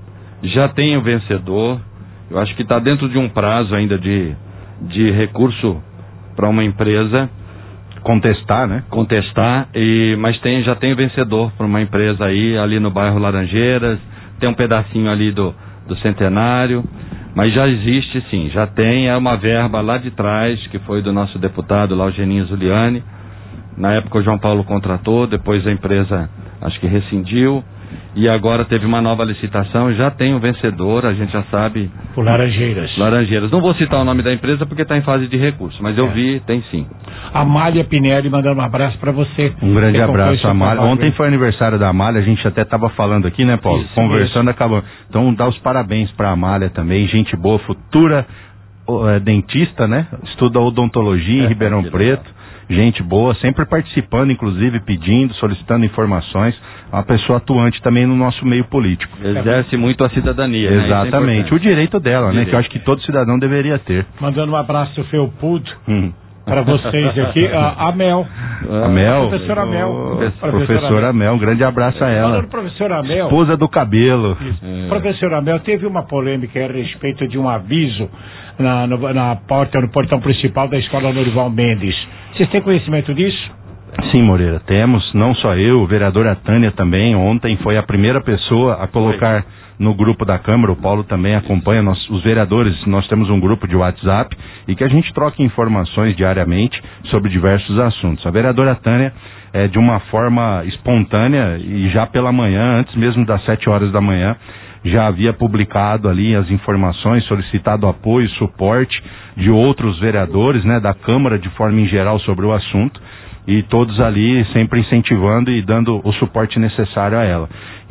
Já tem o vencedor, eu acho que está dentro de um prazo ainda de, de recurso para uma empresa contestar, né? Contestar, e, mas tem, já tem o vencedor para uma empresa aí, ali no bairro Laranjeiras, tem um pedacinho ali do, do Centenário, mas já existe sim, já tem, é uma verba lá de trás, que foi do nosso deputado lá, o Geninho Zuliani, na época o João Paulo contratou, depois a empresa acho que rescindiu, e agora teve uma nova licitação, já tem o vencedor, a gente já sabe. Por Laranjeiras. Laranjeiras. Não vou citar o nome da empresa porque está em fase de recurso, mas eu é. vi, tem sim. Amália Pinelli mandando um abraço para você. Um grande abraço, Amália. Ontem foi aniversário da Amália, a gente até estava falando aqui, né, Paulo? Isso, conversando, acabou. Então dá os parabéns para a Amália também, gente boa, futura uh, dentista, né? Estuda odontologia em é, Ribeirão Preto. Gente boa, sempre participando, inclusive pedindo, solicitando informações, uma pessoa atuante também no nosso meio político. Exerce muito a cidadania. Exatamente, né? é o direito dela, direito. né? Que eu acho que todo cidadão deveria ter. Mandando um abraço, Felpudo. Hum. Para vocês aqui, a, a Mel. A Mel? A professora Mel. Oh, professora, professora Mel, um grande abraço a ela. Falando professora Mel. Esposa do cabelo. É. Professora Mel, teve uma polêmica a respeito de um aviso na, no, na porta, no portão principal da escola Norival Mendes. Vocês têm conhecimento disso? Sim, Moreira, temos, não só eu, o vereador Tânia também, ontem foi a primeira pessoa a colocar foi. no grupo da Câmara, o Paulo também acompanha, nós, os vereadores, nós temos um grupo de WhatsApp e que a gente troca informações diariamente sobre diversos assuntos. A vereadora Tânia, é, de uma forma espontânea e já pela manhã, antes mesmo das sete horas da manhã, já havia publicado ali as informações, solicitado apoio, suporte de outros vereadores, né, da Câmara de forma em geral sobre o assunto, e todos ali sempre incentivando e dando o suporte necessário a ela.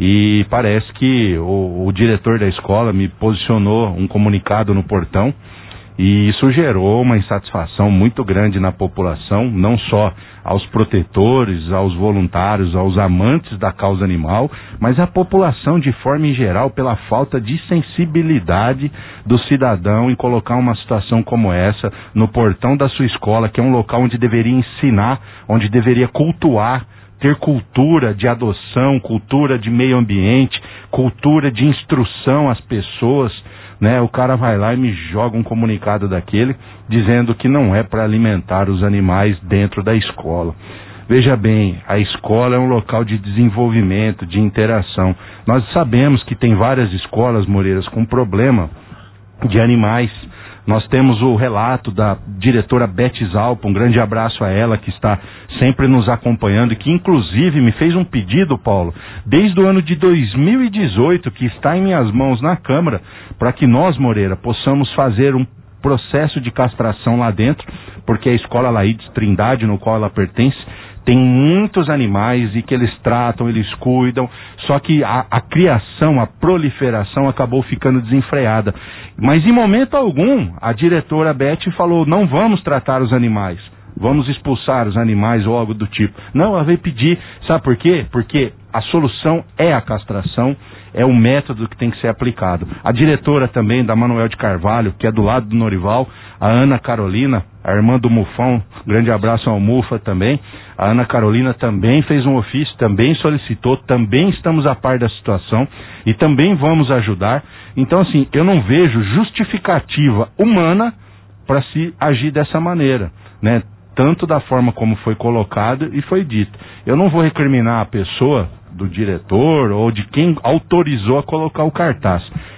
E parece que o, o diretor da escola me posicionou um comunicado no portão, e isso gerou uma insatisfação muito grande na população, não só aos protetores, aos voluntários, aos amantes da causa animal, mas a população de forma em geral, pela falta de sensibilidade do cidadão em colocar uma situação como essa no portão da sua escola, que é um local onde deveria ensinar, onde deveria cultuar, ter cultura de adoção, cultura de meio ambiente, cultura de instrução às pessoas, né? O cara vai lá e me joga um comunicado daquele dizendo que não é para alimentar os animais dentro da escola. Veja bem, a escola é um local de desenvolvimento, de interação. Nós sabemos que tem várias escolas, Moreiras, com problema de animais. Nós temos o relato da diretora Beth Zalpa, um grande abraço a ela, que está sempre nos acompanhando e que inclusive me fez um pedido, Paulo, desde o ano de dois mil e dezoito, que está em minhas mãos na Câmara, para que nós, Moreira, possamos fazer um processo de castração lá dentro, porque a escola Laídes Trindade, no qual ela pertence, tem muitos animais e que eles tratam, eles cuidam, só que a, a criação, a proliferação acabou ficando desenfreada. Mas em momento algum, a diretora Beth falou, não vamos tratar os animais, vamos expulsar os animais ou algo do tipo. Não, ela veio pedir, sabe por quê? Porque a solução é a castração, é o método que tem que ser aplicado. A diretora também da Manuel de Carvalho, que é do lado do Norival, a Ana Carolina, a irmã do Mufão, grande abraço ao Mufa também, a Ana Carolina também fez um ofício, também solicitou, também estamos a par da situação e também vamos ajudar. Então assim, eu não vejo justificativa humana para se agir dessa maneira, né? Tanto da forma como foi colocado e foi dito. Eu não vou recriminar a pessoa do diretor ou de quem autorizou a colocar o cartaz,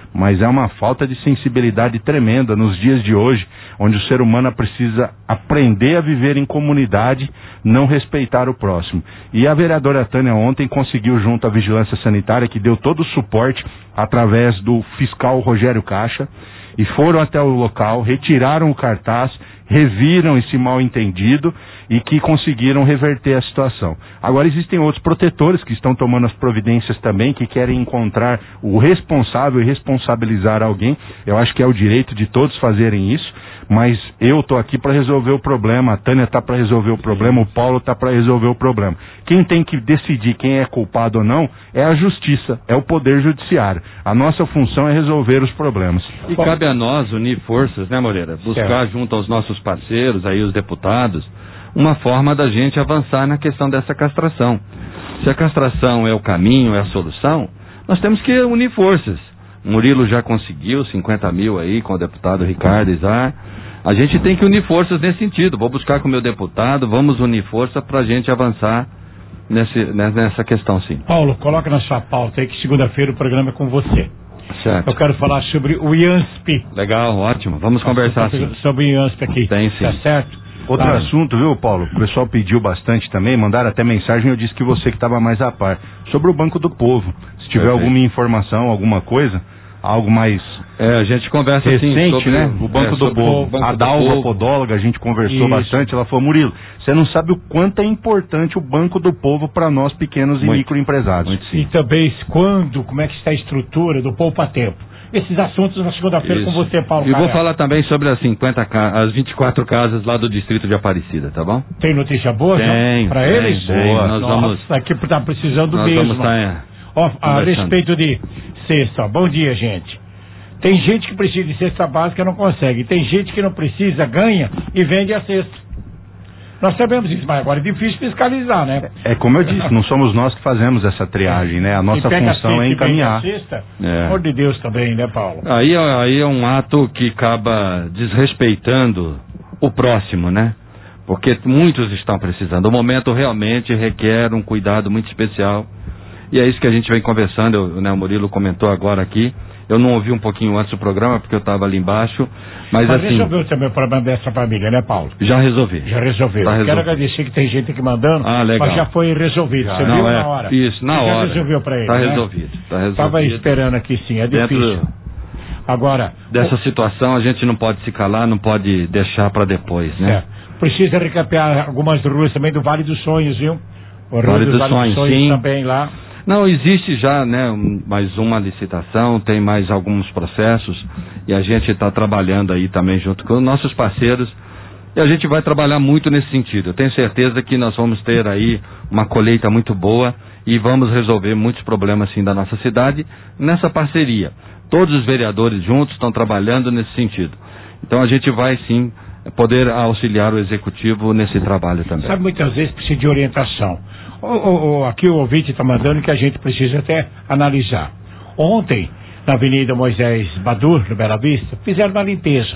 mas é uma falta de sensibilidade tremenda nos dias de hoje, onde o ser humano precisa aprender a viver em comunidade, não respeitar o próximo. E a vereadora Tânia ontem conseguiu, junto à Vigilância Sanitária, que deu todo o suporte através do fiscal Rogério Caixa, e foram até o local, retiraram o cartaz, reviram esse mal-entendido e que conseguiram reverter a situação. Agora existem outros protetores que estão tomando as providências também, que querem encontrar o responsável e responsabilizar alguém. Eu acho que é o direito de todos fazerem isso, mas eu estou aqui para resolver o problema, a Tânia está para resolver o problema, o Paulo está para resolver o problema. Quem tem que decidir quem é culpado ou não é a justiça, é o poder judiciário. A nossa função é resolver os problemas. E cabe a nós unir forças, né, Moreira? Buscar certo. Junto aos nossos parceiros, aí os deputados, uma forma da gente avançar na questão dessa castração. Se a castração é o caminho, é a solução, nós temos que unir forças. O Murilo já conseguiu cinquenta mil aí com o deputado Ricardo Izar. A gente tem que unir forças nesse sentido. Vou buscar com o meu deputado, vamos unir força para a gente avançar nesse, nessa questão, sim. Paulo, coloca na sua pauta aí que segunda-feira o programa é com você. Certo. Eu quero falar sobre o IANSP. Legal, ótimo. Vamos conversar sim. Sobre o IANSP aqui. Tem sim. Tá certo? Outro ah. assunto, viu, Paulo? O pessoal pediu bastante também, mandaram até mensagem, eu disse que você que estava mais a par. Sobre o Banco do Povo. Se tiver Perfeito. Alguma informação, alguma coisa, algo mais é, a gente conversa recente, assim, sobre, né? O Banco é, do Povo. A Dalva Podóloga, a gente conversou Isso. bastante, ela falou, Murilo, você não sabe o quanto é importante o Banco do Povo para nós pequenos muito, e microempresários. Muito, e também quando, como é que está a estrutura do Poupa Tempo. Esses assuntos na segunda-feira com você, Paulo. E vou falar também sobre as cinquenta, as vinte e quatro casas lá do distrito de Aparecida, tá bom? Tem notícia boa? Tem. Para eles? Tem, boa. Nós Nossa, vamos. Aqui tá precisando nós mesmo. Vamos tá, ó, a respeito de cesta. Bom dia, gente. Tem gente que precisa de cesta básica e não consegue. Tem gente que não precisa, ganha e vende a cesta. Nós sabemos isso, mas agora é difícil fiscalizar, né? É como eu disse, não somos nós que fazemos essa triagem, né? A nossa função é encaminhar. Pelo é. amor de Deus também, né, Paulo? Aí, aí é um ato que acaba desrespeitando o próximo, né? Porque muitos estão precisando. O momento realmente requer um cuidado muito especial. E é isso que a gente vem conversando, eu, né, o Murilo comentou agora aqui. Eu não ouvi um pouquinho antes do programa, porque eu estava ali embaixo. Mas, mas assim, resolveu também o problema dessa família, né, Paulo? Já resolvi. Já resolveu. Tá Quero agradecer que tem gente aqui mandando, ah, legal. mas já foi resolvido. Já. Você não, viu é, na hora? Isso, na Você hora. Já resolveu para ele, Tá né? resolvido. Tá resolvido. Estava esperando aqui, sim, é difícil. Dentro Agora... dessa o... situação, a gente não pode se calar, não pode deixar para depois, né? É. Precisa recapear algumas ruas também do Vale dos Sonhos, viu? O Vale dos vale Sonhos, dos Sonhos sim. também lá. Não, existe já, né, mais uma licitação, tem mais alguns processos e a gente está trabalhando aí também junto com nossos parceiros e a gente vai trabalhar muito nesse sentido. Eu tenho certeza que nós vamos ter aí uma colheita muito boa e vamos resolver muitos problemas sim da nossa cidade nessa parceria. Todos os vereadores juntos estão trabalhando nesse sentido. Então a gente vai sim poder auxiliar o executivo nesse trabalho também. Sabe, muitas vezes precisa de orientação. O, o, o, aqui o ouvinte está mandando que a gente precisa até analisar. Ontem, na Avenida Moisés Badur, no Bela Vista, fizeram uma limpeza.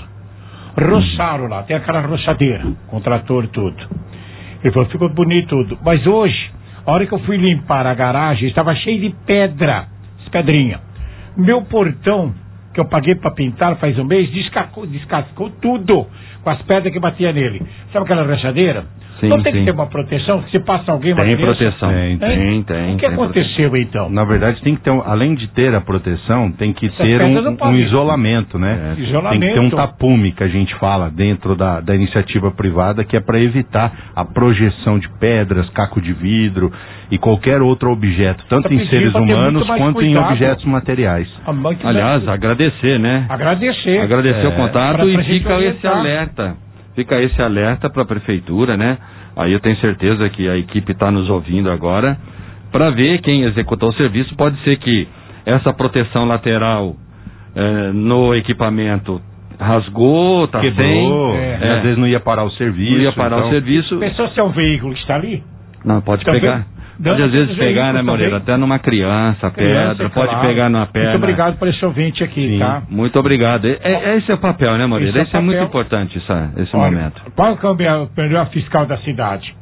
Roçaram lá, tem aquela roçadeira, com trator e tudo. Ele falou, ficou bonito tudo. Mas hoje, a hora que eu fui limpar a garagem, estava cheio de pedra, pedrinha. Meu portão, que eu paguei para pintar faz um mês, descascou, descascou tudo com as pedras que batia nele. Sabe aquela rachadeira? Sim, não tem sim. que ter uma proteção, que se passa alguém... Tem criança, proteção. Tem, tem, tem. O que tem aconteceu proteção. então? Na verdade, tem que ter, um, além de ter a proteção, tem que Essas ter pedras um, não podem. um isolamento, né? É. Isolamento. Tem que ter um tapume, que a gente fala, dentro da, da iniciativa privada, que é para evitar a projeção de pedras, caco de vidro e qualquer outro objeto, tanto Tá em seres humanos quanto cuidado. em objetos materiais. Aliás, agradecer, né? Agradecer. Agradecer É. o contato Pra- e pra gente fica esse orientar. alerta. Fica esse alerta para a prefeitura, né? Aí eu tenho certeza que a equipe está nos ouvindo agora para ver quem executou o serviço. Pode ser que essa proteção lateral eh, no equipamento rasgou, tá Quebrou, sem, é. é, às vezes não ia parar o serviço. não ia parar então... o serviço. Pensou se é um veículo que está ali? Não, pode Também- pegar. Dando Pode às vezes esses pegar, né, veículos Moreira? também. Até numa criança, Criança, pedra, pode claro. pegar numa perna. Muito obrigado por esse ouvinte aqui, Sim. tá? Muito obrigado. É, é, esse é o papel, né, Moreira? Esse é o Esse é muito papel. importante, essa, esse Olha, momento. qual que é o melhor fiscal da cidade?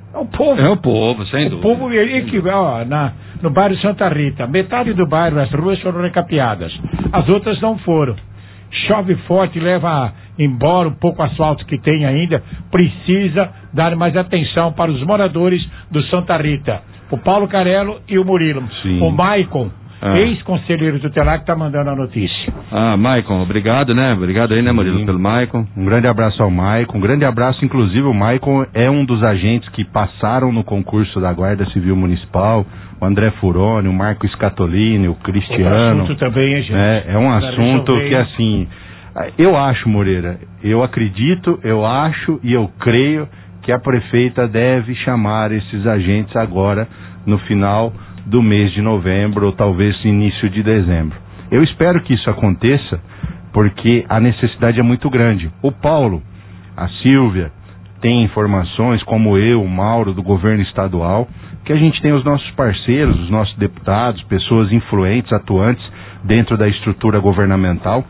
É o povo. É o povo, sem o dúvida. O povo, ele, que, ó, na, no bairro Santa Rita, metade do bairro, as ruas foram recapeadas. As outras não foram. Chove forte, leva embora um pouco o asfalto que tem ainda. Precisa dar mais atenção para os moradores do Santa Rita. O Paulo Carello e o Murilo. Sim. O Maicon, Ah. ex-conselheiro tutelar, que está mandando a notícia. Ah, Maicon, obrigado, né? Obrigado aí, né, Murilo, pelo Maicon. Um grande abraço ao Maicon, um grande abraço, inclusive o Maicon é um dos agentes que passaram no concurso da Guarda Civil Municipal, o André Furoni, o Marco Scatolini, o Cristiano. Outro assunto também, hein, gente? É, é um Pra assunto resolver, que hein? assim, eu acho, Moreira, eu acredito, eu acho e eu creio que a prefeita deve chamar esses agentes agora no final do mês de novembro ou talvez início de dezembro. Eu espero que isso aconteça porque a necessidade é muito grande. O Paulo, a Silvia, tem informações, como eu, o Mauro, do governo estadual, que a gente tem os nossos parceiros, os nossos deputados, pessoas influentes, atuantes dentro da estrutura governamental,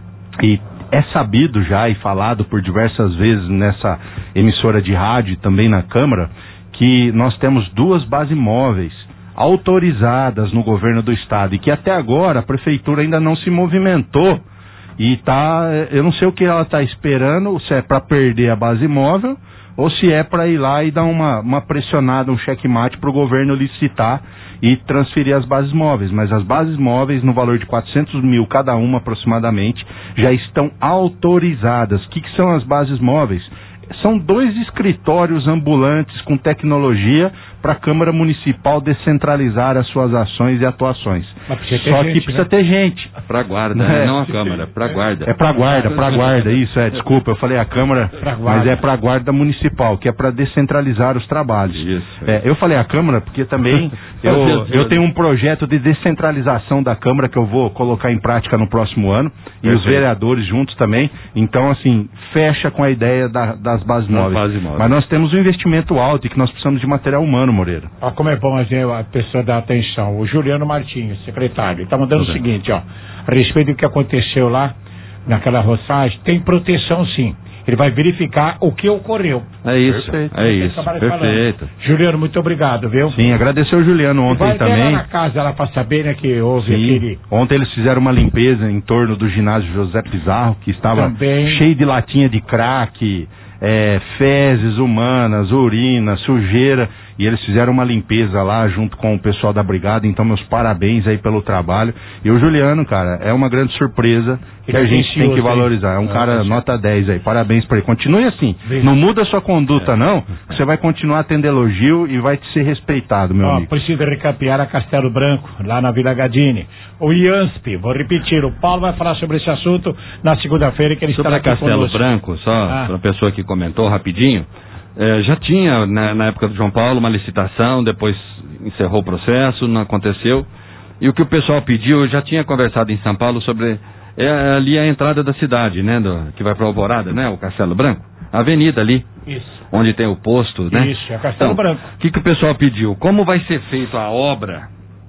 e é sabido já e falado por diversas vezes nessa emissora de rádio e também na Câmara, que nós temos duas bases móveis autorizadas no governo do estado e que até agora a prefeitura ainda não se movimentou e tá, eu não sei o que ela está esperando, se é para perder a base móvel ou se é para ir lá e dar uma, uma pressionada, um checkmate para o governo licitar e transferir as bases móveis. Mas as bases móveis, no valor de quatrocentos mil cada uma aproximadamente, já estão autorizadas. O que, que são as bases móveis? São dois escritórios ambulantes com tecnologia para a Câmara Municipal descentralizar as suas ações e atuações. Só que gente, precisa né? ter gente. Pra guarda, né? Não a Câmara, pra guarda. É pra guarda, pra guarda, isso, é, desculpa, eu falei a Câmara, mas é pra guarda municipal, que é pra descentralizar os trabalhos. Isso. É, eu falei a Câmara porque também eu, eu tenho um projeto de descentralização da Câmara que eu vou colocar em prática no próximo ano, e Perfeito. os vereadores juntos também, então assim, fecha com a ideia da, das bases móveis. bases móveis. Mas nós temos um investimento alto e que nós precisamos de material humano, Moreira. Ó, como é bom a, gente, a pessoa dar atenção. O Juliano Martins, secretário, está mandando Tudo o bem. seguinte, ó. A respeito do que aconteceu lá, naquela roçagem, tem proteção sim. Ele vai verificar o que ocorreu. É isso, Perfeito. é isso, perfeito. Juliano, muito obrigado, viu? Sim, agradecer o Juliano E ontem vai até lá também. na casa lá para saber, né, que houve Sim. aquele... Ontem eles fizeram uma limpeza em torno do ginásio José Pizarro, que estava Também. cheio de latinha de crack, é, fezes humanas, urina, sujeira, e eles fizeram uma limpeza lá junto com o pessoal da brigada, então meus parabéns aí pelo trabalho. E o Juliano, cara, é uma grande surpresa que Ele a é gente tem que precioso, valorizar. É um hein? cara Ah, nota dez aí, parabéns pra ele. Continue assim, Bem. não muda a sua conduta não, que você vai continuar tendo elogio e vai ser respeitado, meu Ó, amigo. precisa recapear a Castelo Branco, lá na Vila Gadini. O IANSP, vou repetir, o Paulo vai falar sobre esse assunto na segunda-feira, que ele Sobre estará a aqui Castelo conosco. Branco, só Ah. para a pessoa que comentou rapidinho, eh, já tinha na, na época do João Paulo uma licitação, depois encerrou o processo, não aconteceu. E o que o pessoal pediu, eu já tinha conversado em São Paulo sobre é, ali a entrada da cidade, né, do, que vai para Alvorada, né, o Castelo Branco, a avenida ali, Isso. onde tem o posto, né? Isso, é Castelo Então, Branco. O que, que o pessoal pediu? Como vai ser feita a obra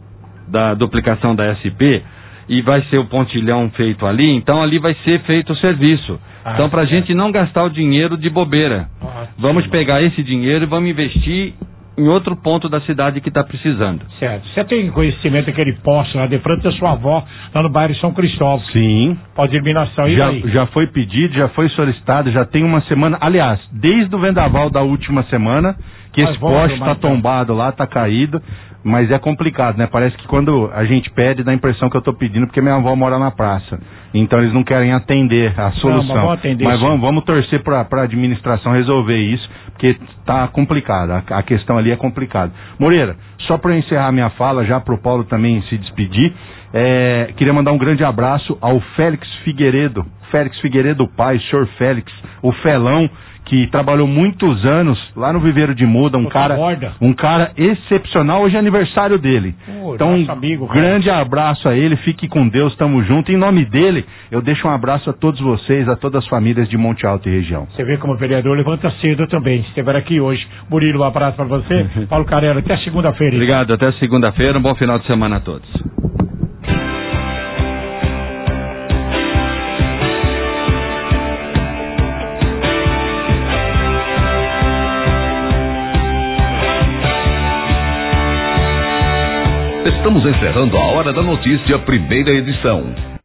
da duplicação da S P e vai ser o pontilhão feito ali, então ali vai ser feito o serviço. Ah, então, para a certo. gente não gastar o dinheiro de bobeira, Ah, vamos sim. pegar esse dinheiro e vamos investir em outro ponto da cidade que está precisando. Certo. Você tem conhecimento daquele poste lá de frente da sua avó, lá no bairro São Cristóvão? Sim. Pode iluminação e Já, aí? já foi pedido, já foi solicitado, já tem uma semana. Aliás, desde o vendaval da última semana, que Mas esse vamos poste arrumar, está então. tombado lá, está caído. Mas é complicado, né? Parece que quando a gente pede, dá a impressão que eu estou pedindo, porque minha avó mora na praça. Então eles não querem atender a solução. mas vamos atender, mas sim. vamos, vamos torcer para a administração resolver isso, porque está complicado. A, a questão ali é complicada. Moreira, só para encerrar minha fala, já para o Paulo também se despedir, é, queria mandar um grande abraço ao Félix Figueiredo. Félix Figueiredo, pai, senhor Félix, o Felão, que trabalhou muitos anos lá no Viveiro de Muda, um Outra cara, borda. um cara excepcional. Hoje é aniversário dele. Pô, Então, nosso amigo, um cara. grande abraço a ele, fique com Deus, tamo junto. Em nome dele, eu deixo um abraço a todos vocês, a todas as famílias de Monte Alto e região. Você vê como o vereador levanta cedo também. Estiver aqui hoje. Murilo, um abraço para você. Paulo Carello, até segunda-feira. Obrigado, até segunda-feira, um bom final de semana a todos. Estamos encerrando a Hora da Notícia, primeira edição.